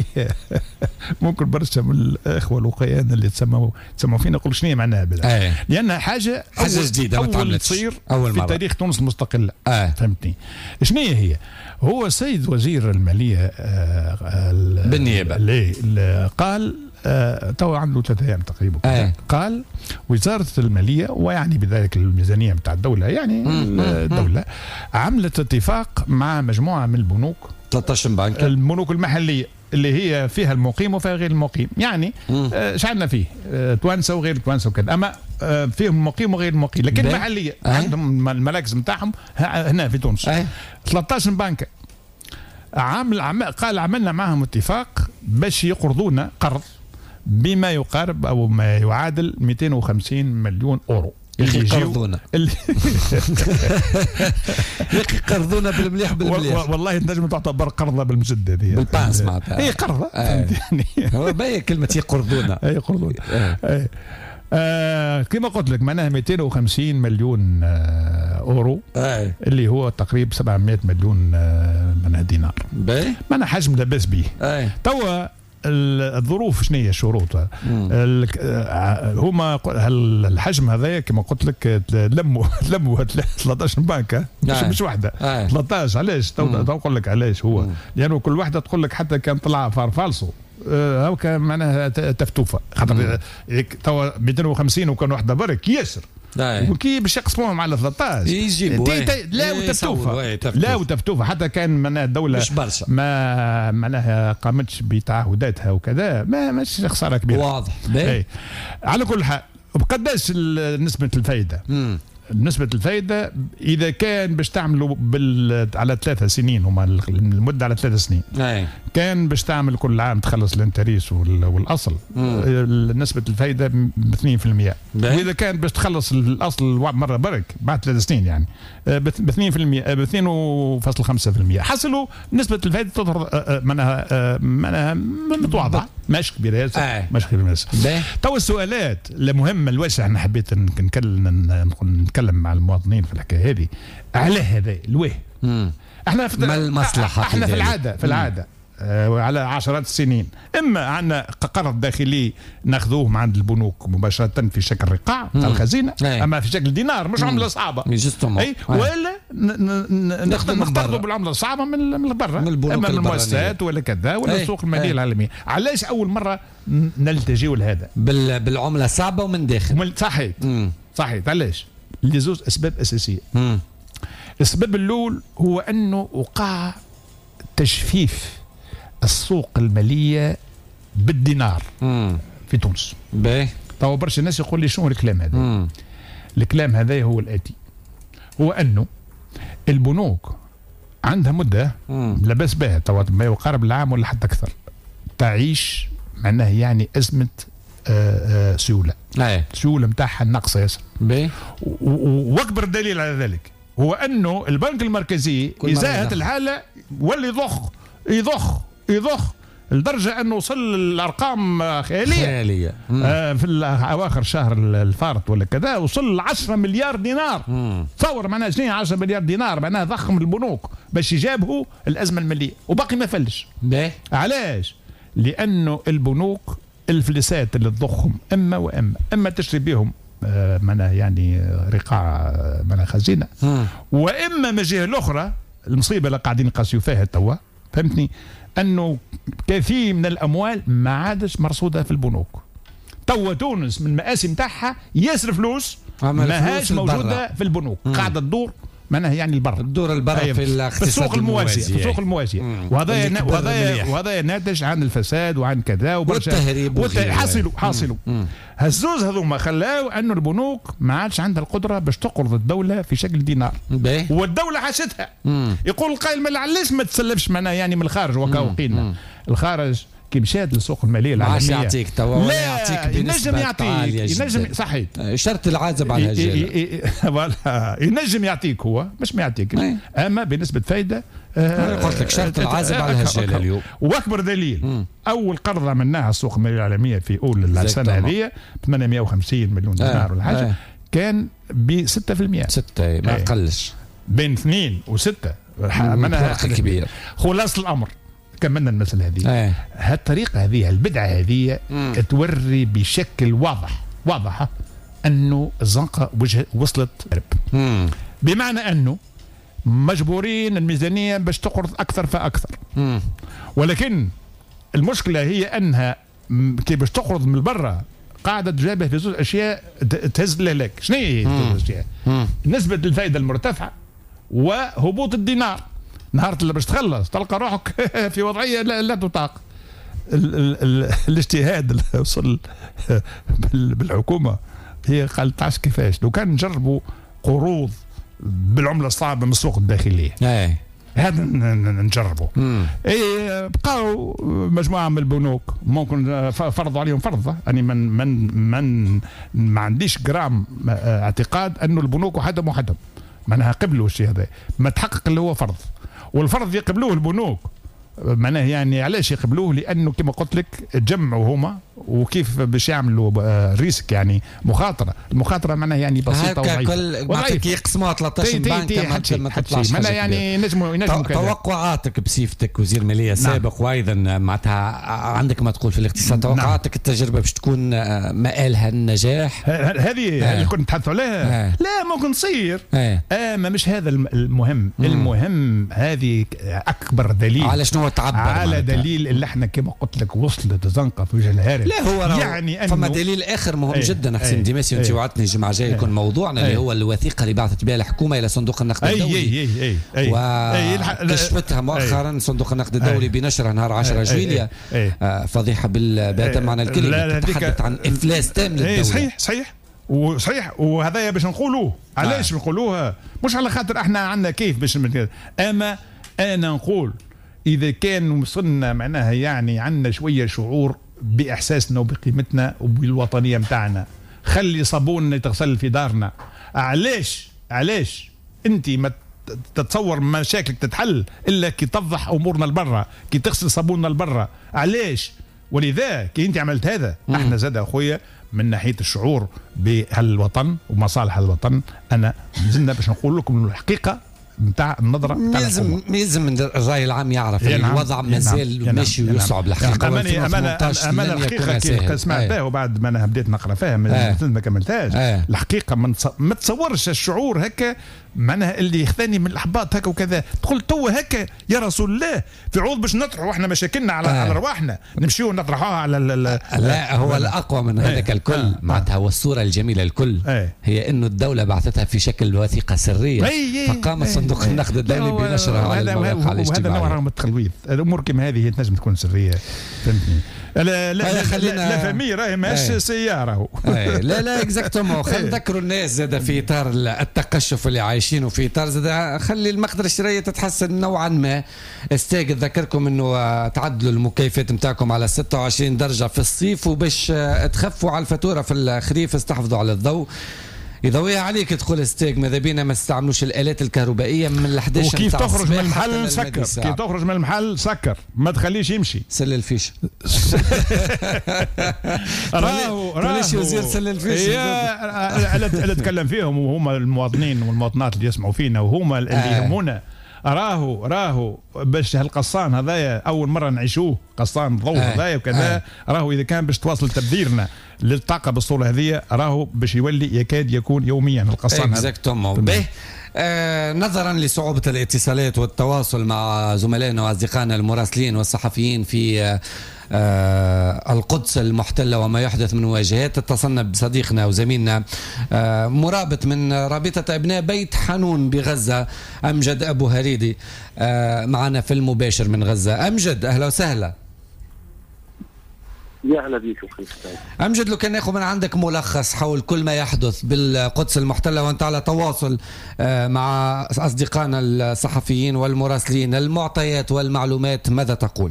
ممكن برشا من الاخوه الوقيان اللي تسموا تسموا فينا يقولوا شنو هي معناها بدعه؟ لانها حاجه حاجه جديده ما تعملتش تصير في تاريخ تونس المستقله. آه. فهمتني؟ شنو هي؟ هو السيد وزير الماليه آه بالنيابه اللي قال آه تو عنده ثلاثة أيام تقريبا. آه. قال وزارة المالية ويعني بذلك الميزانية متاع الدولة يعني مم. الدولة مم. عملت اتفاق مع مجموعة من البنوك ثلاثة عشر بنك البنوك المحلية اللي هي فيها المقيم وفيها غير المقيم يعني آه شعرنا فيه آه توانسة وغير توانسة وكذا أما آه فيهم مقيم وغير المقيم لكن محلية آه. عندهم المراكز متاعهم هنا في تونس آه. ثلاثة عشر بنك عامل عم قال عملنا معهم اتفاق باش يقرضونا قرض بما يقارب او ما يعادل مئتين وخمسين مليون اورو. اللي يقرضونا اللي يقي قرضونا بالمليح بالمليح والله تنجم تعتبر قرضه بالمجد هذه بالبانس معناتها اي قرضه يعني هو باين كلمه يقرضونا اي يقرضونا اي آه كما قلت لك معناها مئتين وخمسين مليون آه اورو أي. اللي هو تقريبا سبعمائة مليون آه من دينار باهي معناها حجم لاباس به. توا الظروف شنو هي شروطها؟ هما الحجم هذايا كما قلت لك تلموا تلموا ثلاثة عشر بنك مش مش واحده ثلاثة عشر. علاش؟ تو نقول لك علاش هو لانه يعني كل واحده تقول لك حتى كان طلع فالصو هاكا معناها تفتوفه خاطر توا مئتين وخمسين وكان واحده برك ياسر وكي باش يقسموهم على ثلاثة عشر يجيبوا لا وتفتوفه لا وتفتوفه حتى كان معناها الدوله مش برشا ما معناها قامتش بتعهداتها وكذا ما مش خساره كبيره واضح. على كل حال بقداش نسبه الفائده؟ مم. نسبة الفائدة إذا كان باش تعملوا بال... على ثلاثة سنين هما المدة على ثلاثة سنين أي. كان باش تعمل كل عام تخلص الانتريس وال... والأصل نسبة الفائدة ب اثنين بالمئة وإذا كان باش تخلص الأصل مرة برك بعد ثلاث سنين يعني ب اثنين بالمئة ب اثنين فاصلة خمسة بالمئة حصلوا نسبة الفائدة تظهر معناها معناها متواضعة ماشي كبيرة ياسر ماشي كبيرة ياسر. تو السؤالات المهمة الواسعة أنا حبيت نتكلم نتكلم مع المواطنين في الحكاية هذه على هذا الوه احنا في ما المصلحة احنا في العادة في العادة آه على عشرات السنين اما عندنا قرض داخلي ناخذوه من عند البنوك مباشرة في شكل رقاع تاع الخزينة اما في شكل دينار مش عملة صعبة اي ولا نقترضوا بالعملة الصعبة من برا اما من المؤسسات ولا كذا ولا السوق المالية العالمية. علاش اول مرة نلتجئوا لهذا بالعملة الصعبة ومن داخل؟ صحيح صحيح. علاش؟ لزوز اسباب اساسيه. مم. السبب الاول هو انه وقع تجفيف السوق الماليه بالدينار مم. في تونس. باهي. تو برشا الناس يقول لي شنو الكلام هذا؟ مم. الكلام هذا هو الاتي، هو انه البنوك عندها مده لا باس بها تو ما يقارب العام ولا حتى اكثر تعيش معناه يعني ازمه آآ آآ سيوله. أيه. سيوله نتاعها ناقصه ياسر. باهي. واكبر دليل على ذلك هو انه البنك المركزي ازاهت الحاله واللي يضخ يضخ يضخ لدرجه انه وصل الارقام خياليه خياليه آه في اواخر شهر الفارط ولا كذا وصل عشرة مليار دينار. تصور معناها شنو عشرة مليار دينار معناها ضخم البنوك باش يجابهوا الازمه الماليه وباقي ما فلش. باهي. علاش؟ لانه البنوك الفلسات اللي تضخهم اما واما اما تشتري بهم آه معناها يعني رقاع آه معناها خزينه واما من الجهه الاخرى المصيبه اللي قاعدين نقاسيو فيها توا فهمتني انه كثير من الاموال ما عادش مرصوده في البنوك. توا تونس من المآسي نتاعها ياسر فلوس ماهاش موجوده في البنوك قاعده تدور معناها يعني البر الدور البر في الاقتصاد في السوق الموازي في السوق الموازي وهذا وهذا وهذا ناتج عن الفساد وعن كذا وبرشا والتهريب حاصلوا حاصلوا هالزوز هذوما خلاو انه البنوك ما عادش عندها القدره باش تقرض الدوله في شكل دينار والدوله حاشتها. يقول القائل ما علاش ما تسلفش معناها يعني من الخارج وكاوقينا الخارج كي مشات للسوق الماليه العالميه يعطيك توا ولا يعطيك ينجم يعطيك ينجم صحيح شرط العازب على الهجاله ينجم يعطيك هو مش ما يعطيك اما بنسبه فايده قلت لك شرط العازب على الهجاله اليوم. واكبر دليل اول قرضه عملناها السوق الماليه العالميه في اول السنه هذه ثمانمئة وخمسين مليون دينار ولا حاجه كان ب ستة بالمئة ستة ما قلش بين اثنين وستة فرق كبير. خلاص الامر كملنا المسألة هذه هالطريقة هذه البدعة هذه توري بشكل واضح واضح أنه الزنقة وصلت رب بمعنى أنه مجبورين الميزانية باش تقرض أكثر فأكثر مم. ولكن المشكلة هي أنها كي باش تقرض من برا قاعدة تجابه في زوج أشياء تهز الهلاك. شنو هي الأشياء؟ نسبة الفائدة المرتفعة وهبوط الدينار. نهار اللي باش تخلص تلقى روحك في وضعيه لا, لا تطاق. ال ال ال الاجتهاد اللي وصل بالحكومه هي قال تعرف كيفاش لو كان نجربوا قروض بالعمله الصعبه من السوق الداخليه هذا نجربوا. اي بقاو مجموعه من البنوك ممكن فرضوا عليهم فرضه يعني من من من ما عنديش جرام اعتقاد انه البنوك وحدهم وحدهم معناها قبلوا الشيء هذا ما تحقق اللي هو فرض والفرض يقبلوه البنوك معناه يعني علاش يقبلوه؟ لانه كما قلت لك تجمعوا هما وكيف باش يعملوا ريسك يعني مخاطره. المخاطره معناها يعني بسيطه وضعيفه وضعيف يقسموها ثلاثطاش بنك ما تطلعش معناها يعني ينجموا ينجموا توقعاتك بصفتك وزير ماليه سابق نعم. وايضا معناتها عندك ما تقول في الاقتصاد توقعاتك نعم. التجربه باش تكون مآلها النجاح هذه اللي كنت نتحدث عليها لا ممكن تصير اه ما مش هذا المهم. مم. المهم هذه اكبر دليل على شنو تعبر على دليل اللي احنا كما قلت لك وصلت زنقه في وجه الهارب. لا هو يعني فما دليل اخر مهم ايه جدا حسين ديماسي وانت وعدتني الجمعه الجايه يكون موضوعنا ايه اللي هو الوثيقه اللي بعثت بها الحكومه الى صندوق النقد الدولي اي اي اي وكشفتها مؤخرا اي صندوق النقد الدولي بنشرها نهار عشرة جويليا آه فضيحه بهذا المعنى الكلمه تتحدث عن افلاس تام للدوله. صحيح صحيح وصحيح وهذا باش نقولوه علاش آه. نقولوها مش على خاطر احنا عندنا كيف باش اما انا نقول اذا كان وصلنا معناها يعني عندنا شويه شعور باحساسنا وبقيمتنا وبالوطنيه متاعنا خلي صابون يتغسل في دارنا. علاش علاش انت ما تتصور مشاكلك تتحل الا كي تفضح امورنا لبرا كي تغسل صابوننا لبرا. علاش ولذا كي انت عملت هذا مم. احنا زاد اخويا من ناحيه الشعور بهالوطن ومصالح الوطن انا زلنا باش نقول لكم الحقيقه نتاع النظره نتاع يلزم يلزم الراي العام يعرف يعني الوضع مازال ماشي ويصعب الحقيقه. امانه امانه امانه الحقيقه كي سمعتها وبعد ما انا بديت نقرا فيها ما كملتهاش الحقيقه ما تصورش الشعور هكا معناها اللي يخذني من الاحباط هكا وكذا. تقول تو هكا يا رسول الله في عوض باش نطرحوا احنا مشاكلنا على على رواحنا نمشيو نطرحوها على لا هو الاقوى من هذاك الكل معناتها والصوره الجميله الكل هي انه الدوله بعثتها في شكل وثيقه سريه فقام صندوق النقد الدولي بنشرها على المواقع الاجتماعيه. وهذا نوع من التخلويط. الامور كما هذه تنجم تكون سريه فهمتني. لا لا خلينا لا فامي راهي ماشي سياره لا لا اكزاكتومون. خلينا نذكروا الناس زاد في اطار التقشف اللي عايشينه في اطار زاد خلي المقدره الشرائيه تتحسن نوعا ما. استاج ذكركم انه تعدلوا المكيفات نتاعكم على ستة وعشرين درجه في الصيف وباش تخفوا على الفاتوره في الخريف استحفظوا على الضوء. يضويها عليك تقول استيك ماذا بينا ما استعملوش الالات الكهربائيه من الحداش وكيف تخرج من المحل سكر كيف تخرج من المحل سكر ما تخليش يمشي سل الفيش راهو راهو وزير سل الفيش اللي اتكلم فيهم وهما المواطنين والمواطنات اللي يسمعوا فينا وهما اللي يهمونا. راهو راهو باش هالقصان هذايا اول مره نعيشوه قصان ضوء هذايا آه. وكذا آه. راهو اذا كان باش تواصل تبذيرنا للطاقه بالصوره هذه راهو باش يولي يكاد يكون يوميا القصان هذا. اكزاكتومون به آه نظرا لصعوبه الاتصالات والتواصل مع زملائنا واصدقائنا المراسلين والصحفيين في آه آه القدس المحتلة وما يحدث من مواجهات اتصلنا بصديقنا وزميلنا آه مرابط من رابطة أبناء بيت حنون بغزة أمجد أبو هريدي آه معنا في المباشر من غزة. أمجد أهلا وسهلا. يا اهلا بيك امجد. لو كان ناخذ من عندك ملخص حول كل ما يحدث بالقدس المحتله وانت على تواصل مع اصدقائنا الصحفيين والمراسلين المعطيات والمعلومات ماذا تقول؟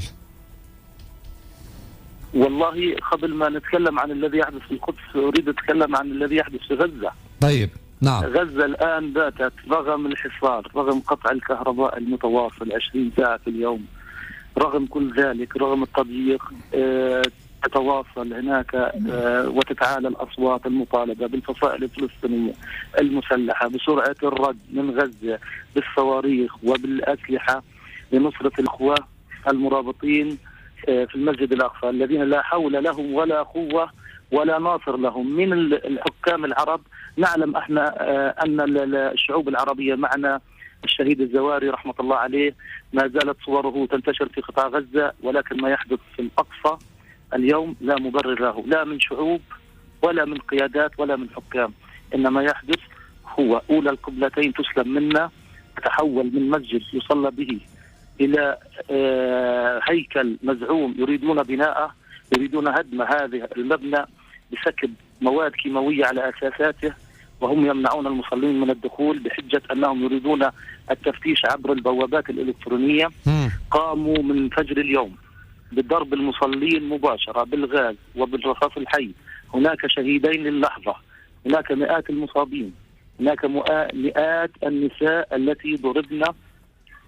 والله قبل ما نتكلم عن الذي يحدث في القدس اريد اتكلم عن الذي يحدث في غزه. طيب نعم. غزه الان باتت رغم الحصار رغم قطع الكهرباء المتواصل عشرين ساعه في اليوم رغم كل ذلك رغم التضييق آه تتواصل هناك آه وتتعالى الأصوات المطالبة بالفصائل الفلسطينية المسلحة بسرعة الرد من غزة بالصواريخ وبالأسلحة لنصرة الإخوة المرابطين آه في المسجد الأقصى الذين لا حول لهم ولا قوة ولا ناصر لهم من الحكام العرب. نعلم احنا آه أن الشعوب العربية معنا الشهيد الزواري رحمة الله عليه ما زالت صوره تنتشر في قطاع غزة ولكن ما يحدث في الأقصى اليوم لا مبرر له لا من شعوب ولا من قيادات ولا من حكام. إنما يحدث هو أولى القبلتين تسلم منا تتحول من مسجد يصلى به إلى هيكل مزعوم يريدون بناءه يريدون هدم هذا المبنى بسكب مواد كيماوية على أساساته وهم يمنعون المصلين من الدخول بحجة أنهم يريدون التفتيش عبر البوابات الإلكترونية. قاموا من فجر اليوم بضرب المصلين مباشرة بالغاز وبالرصاص الحي. هناك شهيدين للحظة هناك مئات المصابين هناك مئات النساء التي ضربن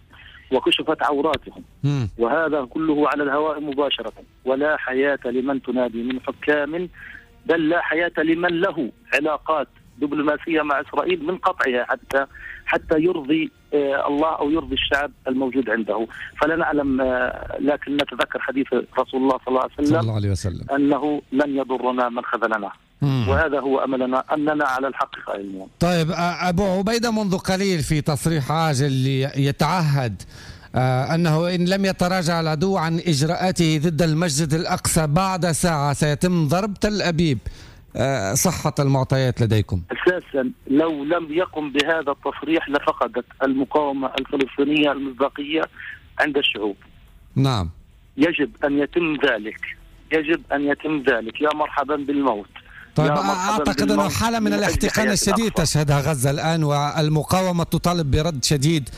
وكشفت عوراتهم. مم. وهذا كله على الهواء مباشرة. ولا حياة لمن تنادي من حكام، بل لا حياة لمن له علاقات دبلوماسية مع إسرائيل من قطعها حتى حتى يرضي آه الله أو يرضي الشعب الموجود عنده. فلا نعلم، آه لكن نتذكر حديث رسول الله صلى الله عليه وسلم, صلى الله عليه وسلم أنه لن يضرنا من خذلنا. مم. وهذا هو أملنا، أننا على الحق قائمون. طيب أبو عبيدة، منذ قليل في تصريح عاجل يتعهد آه أنه إن لم يتراجع العدو عن إجراءاته ضد المسجد الأقصى بعد ساعة سيتم ضرب تل أبيب. آه صحة المعطيات لديكم؟ أساسا لو لم يقم بهذا التصريح لفقدت المقاومة الفلسطينية المصداقية عند الشعوب. نعم، يجب أن يتم ذلك، يجب أن يتم ذلك. يا مرحبا بالموت. طيب أعتقد أنه حالة من الاحتقان الشديد تشهدها غزة الآن، والمقاومة تطالب برد شديد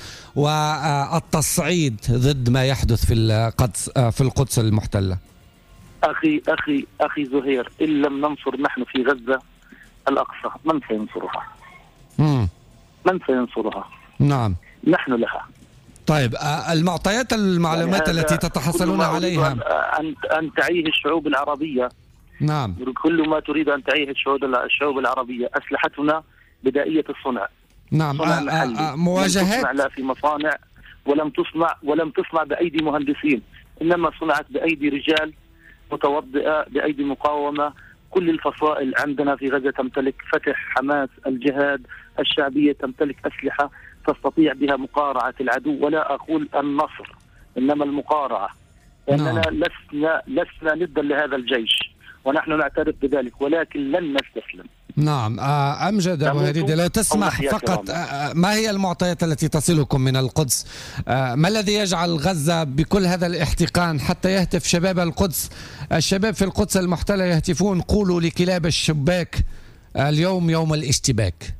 والتصعيد ضد ما يحدث في القدس في القدس المحتلة. أخي أخي أخي زهير، إن لم ننصر نحن في غزة الأقصى من سينصرها؟ مم. من سينصرها؟ نعم، نحن لها. طيب المعطيات المعلومات يعني التي تتحصلون عليها أن أن تعيه الشعوب العربية. نعم، كل ما تريد أن تعيه الشعوب الشعوب العربية. أسلحتنا بدائية الصنع. نعم، صنع محلي. مواجهات لم تصنع لا في مصانع، ولم تصنع ولم تصنع بأيدي مهندسين، إنما صنعت بأيدي رجال متوضئة، بأيدي مقاومة. كل الفصائل عندنا في غزة تمتلك، فتح، حماس، الجهاد، الشعبية، تمتلك أسلحة تستطيع بها مقارعة العدو. ولا أقول النصر، إنما المقارعة. لأننا نعم. لسنا لسنا ندا لهذا الجيش، ونحن نعترف بذلك، ولكن لن نستسلم. نعم. أمجد أبو هريدة، لو تسمح فقط، ما هي المعطيات التي تصلكم من القدس؟ ما الذي يجعل غزة بكل هذا الاحتقان حتى يهتف شباب القدس، الشباب في القدس المحتلة يهتفون قولوا لكلاب الشباك اليوم يوم الاشتباك؟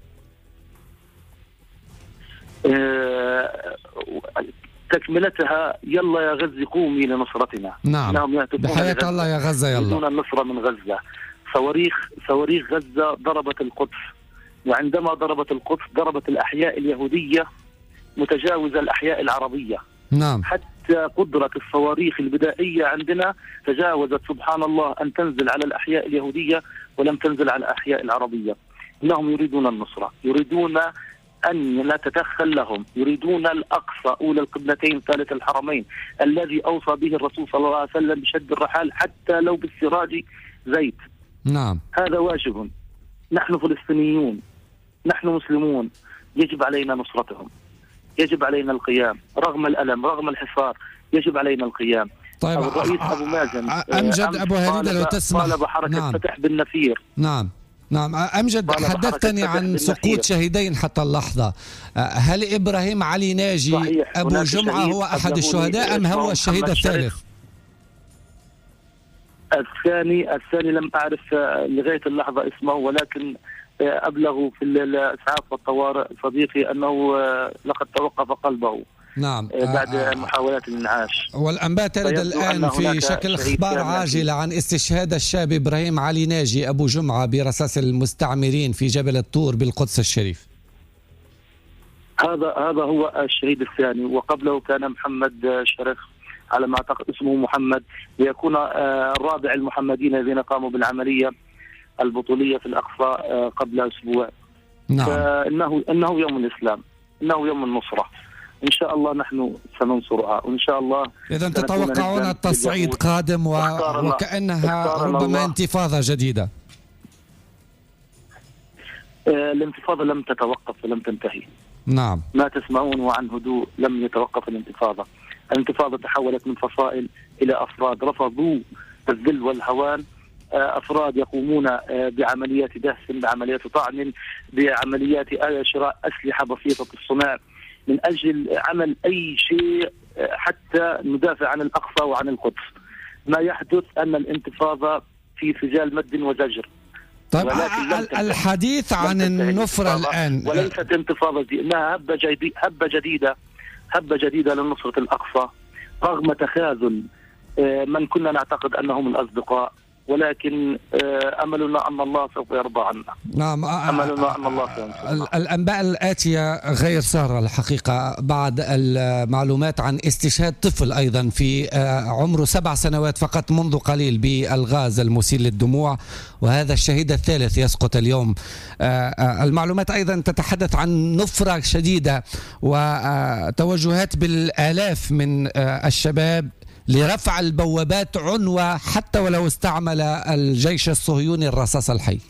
أه تكملتها يلا يا غزة قومي لنصرتنا. نعم، بحياة الله يا غزة يلا. يريدون النصرة من غزة. صواريخ صواريخ غزة ضربت القدس، وعندما ضربت القدس ضربت الأحياء اليهودية متجاوزة الأحياء العربية. نعم، حتى قدرة الصواريخ البدائية عندنا تجاوزت سبحان الله أن تنزل على الأحياء اليهودية ولم تنزل على الأحياء العربية. إنهم يريدون النصرة، يريدون أن لا تتدخل لهم، يريدون الأقصى، أولى القبلتين، ثالث الحرمين، الذي أوصى به الرسول صلى الله عليه وسلم بشد الرحال حتى لو بالسراج زيت. نعم، هذا واجب. نحن فلسطينيون، نحن مسلمون، يجب علينا نصرتهم، يجب علينا القيام رغم الألم، رغم الحصار، يجب علينا القيام. طيب الرئيس أبو مازن أمجد أبو هريدة لو تسمح، طالب حركة نعم. فتح بالنفير. نعم نعم أمجد، حدثتني عن سقوط شهيدين حتى اللحظة. هل إبراهيم علي ناجي أبو جمعة هو أحد الشهداء أم هو الشهيد الثالث؟ الثاني الثاني لم أعرف لغاية اللحظة اسمه، ولكن أبلغ في الإسعاف والطوارئ صديقي أنه لقد توقف قلبه. نعم، بعد آه محاولات الانعاش. والأنباء ترد الآن في شكل أخبار عاجلة عن استشهاد الشاب إبراهيم علي ناجي أبو جمعة برصاص المستعمرين في جبل الطور بالقدس الشريف. هذا هذا هو الشهيد الثاني، وقبله كان محمد شرف على ما أعتقد اسمه محمد، ليكون الرابع المحمدين الذين قاموا بالعملية البطولية في الأقصى قبل أسبوع. نعم. فإنه إنه يوم الإسلام، إنه يوم النصرة. إن شاء الله نحن سننصرها، وإن شاء الله. إذا تتوقعون التصعيد قادم و... وكأنها ربما انتفاضة جديدة. آه الانتفاضة لم تتوقف ولم تنتهي. نعم. ما تسمعون عن هدوء، لم يتوقف الانتفاضة. الانتفاضة تحولت من فصائل إلى أفراد رفضوا الذل والهوان. آه أفراد يقومون آه بعمليات دهس، بعمليات طعن، بعمليات شراء أسلحة بسيطة الصناع، من أجل عمل أي شيء حتى ندافع عن الأقصى وعن القدس. ما يحدث أن الانتفاضة في سجال مد وزجر. طيب الحديث عن النفرة الآن وليست انتفاضة دي، إنها هبة جديدة، هبة جديدة هبة جديدة لنصرة الأقصى، رغم تخاذل من كنا نعتقد أنهم الأصدقاء ولكن أملنا أن الله سوف يرضى عنا. نعم. أملنا أن الله سينصرنا. الأنباء الآتية غير سارة الحقيقة بعد المعلومات عن استشهاد طفل أيضا في عمره سبع سنوات فقط منذ قليل بالغاز المسيل للدموع، وهذا الشهيد الثالث يسقط اليوم. المعلومات أيضا تتحدث عن نفرة شديدة وتوجهات بالآلاف من الشباب لرفع البوابات عنوة حتى ولو استعمل الجيش الصهيوني الرصاص الحي.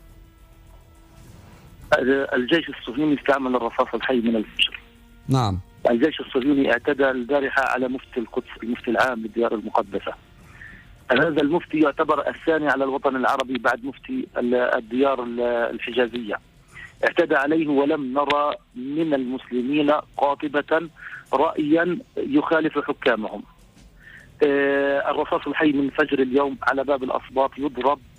الجيش الصهيوني استعمل الرصاص الحي من الفجر. نعم. الجيش الصهيوني اعتدى البارحة على مفتي القدس، المفتي العام للديار المقدسة. هذا المفتي يعتبر الثاني على الوطن العربي بعد مفتي الديار الحجازية. اعتدى عليه ولم نرى من المسلمين قاطبة رأيا يخالف حكامهم. الرصاص الحي من فجر اليوم على باب الأصباط يضرب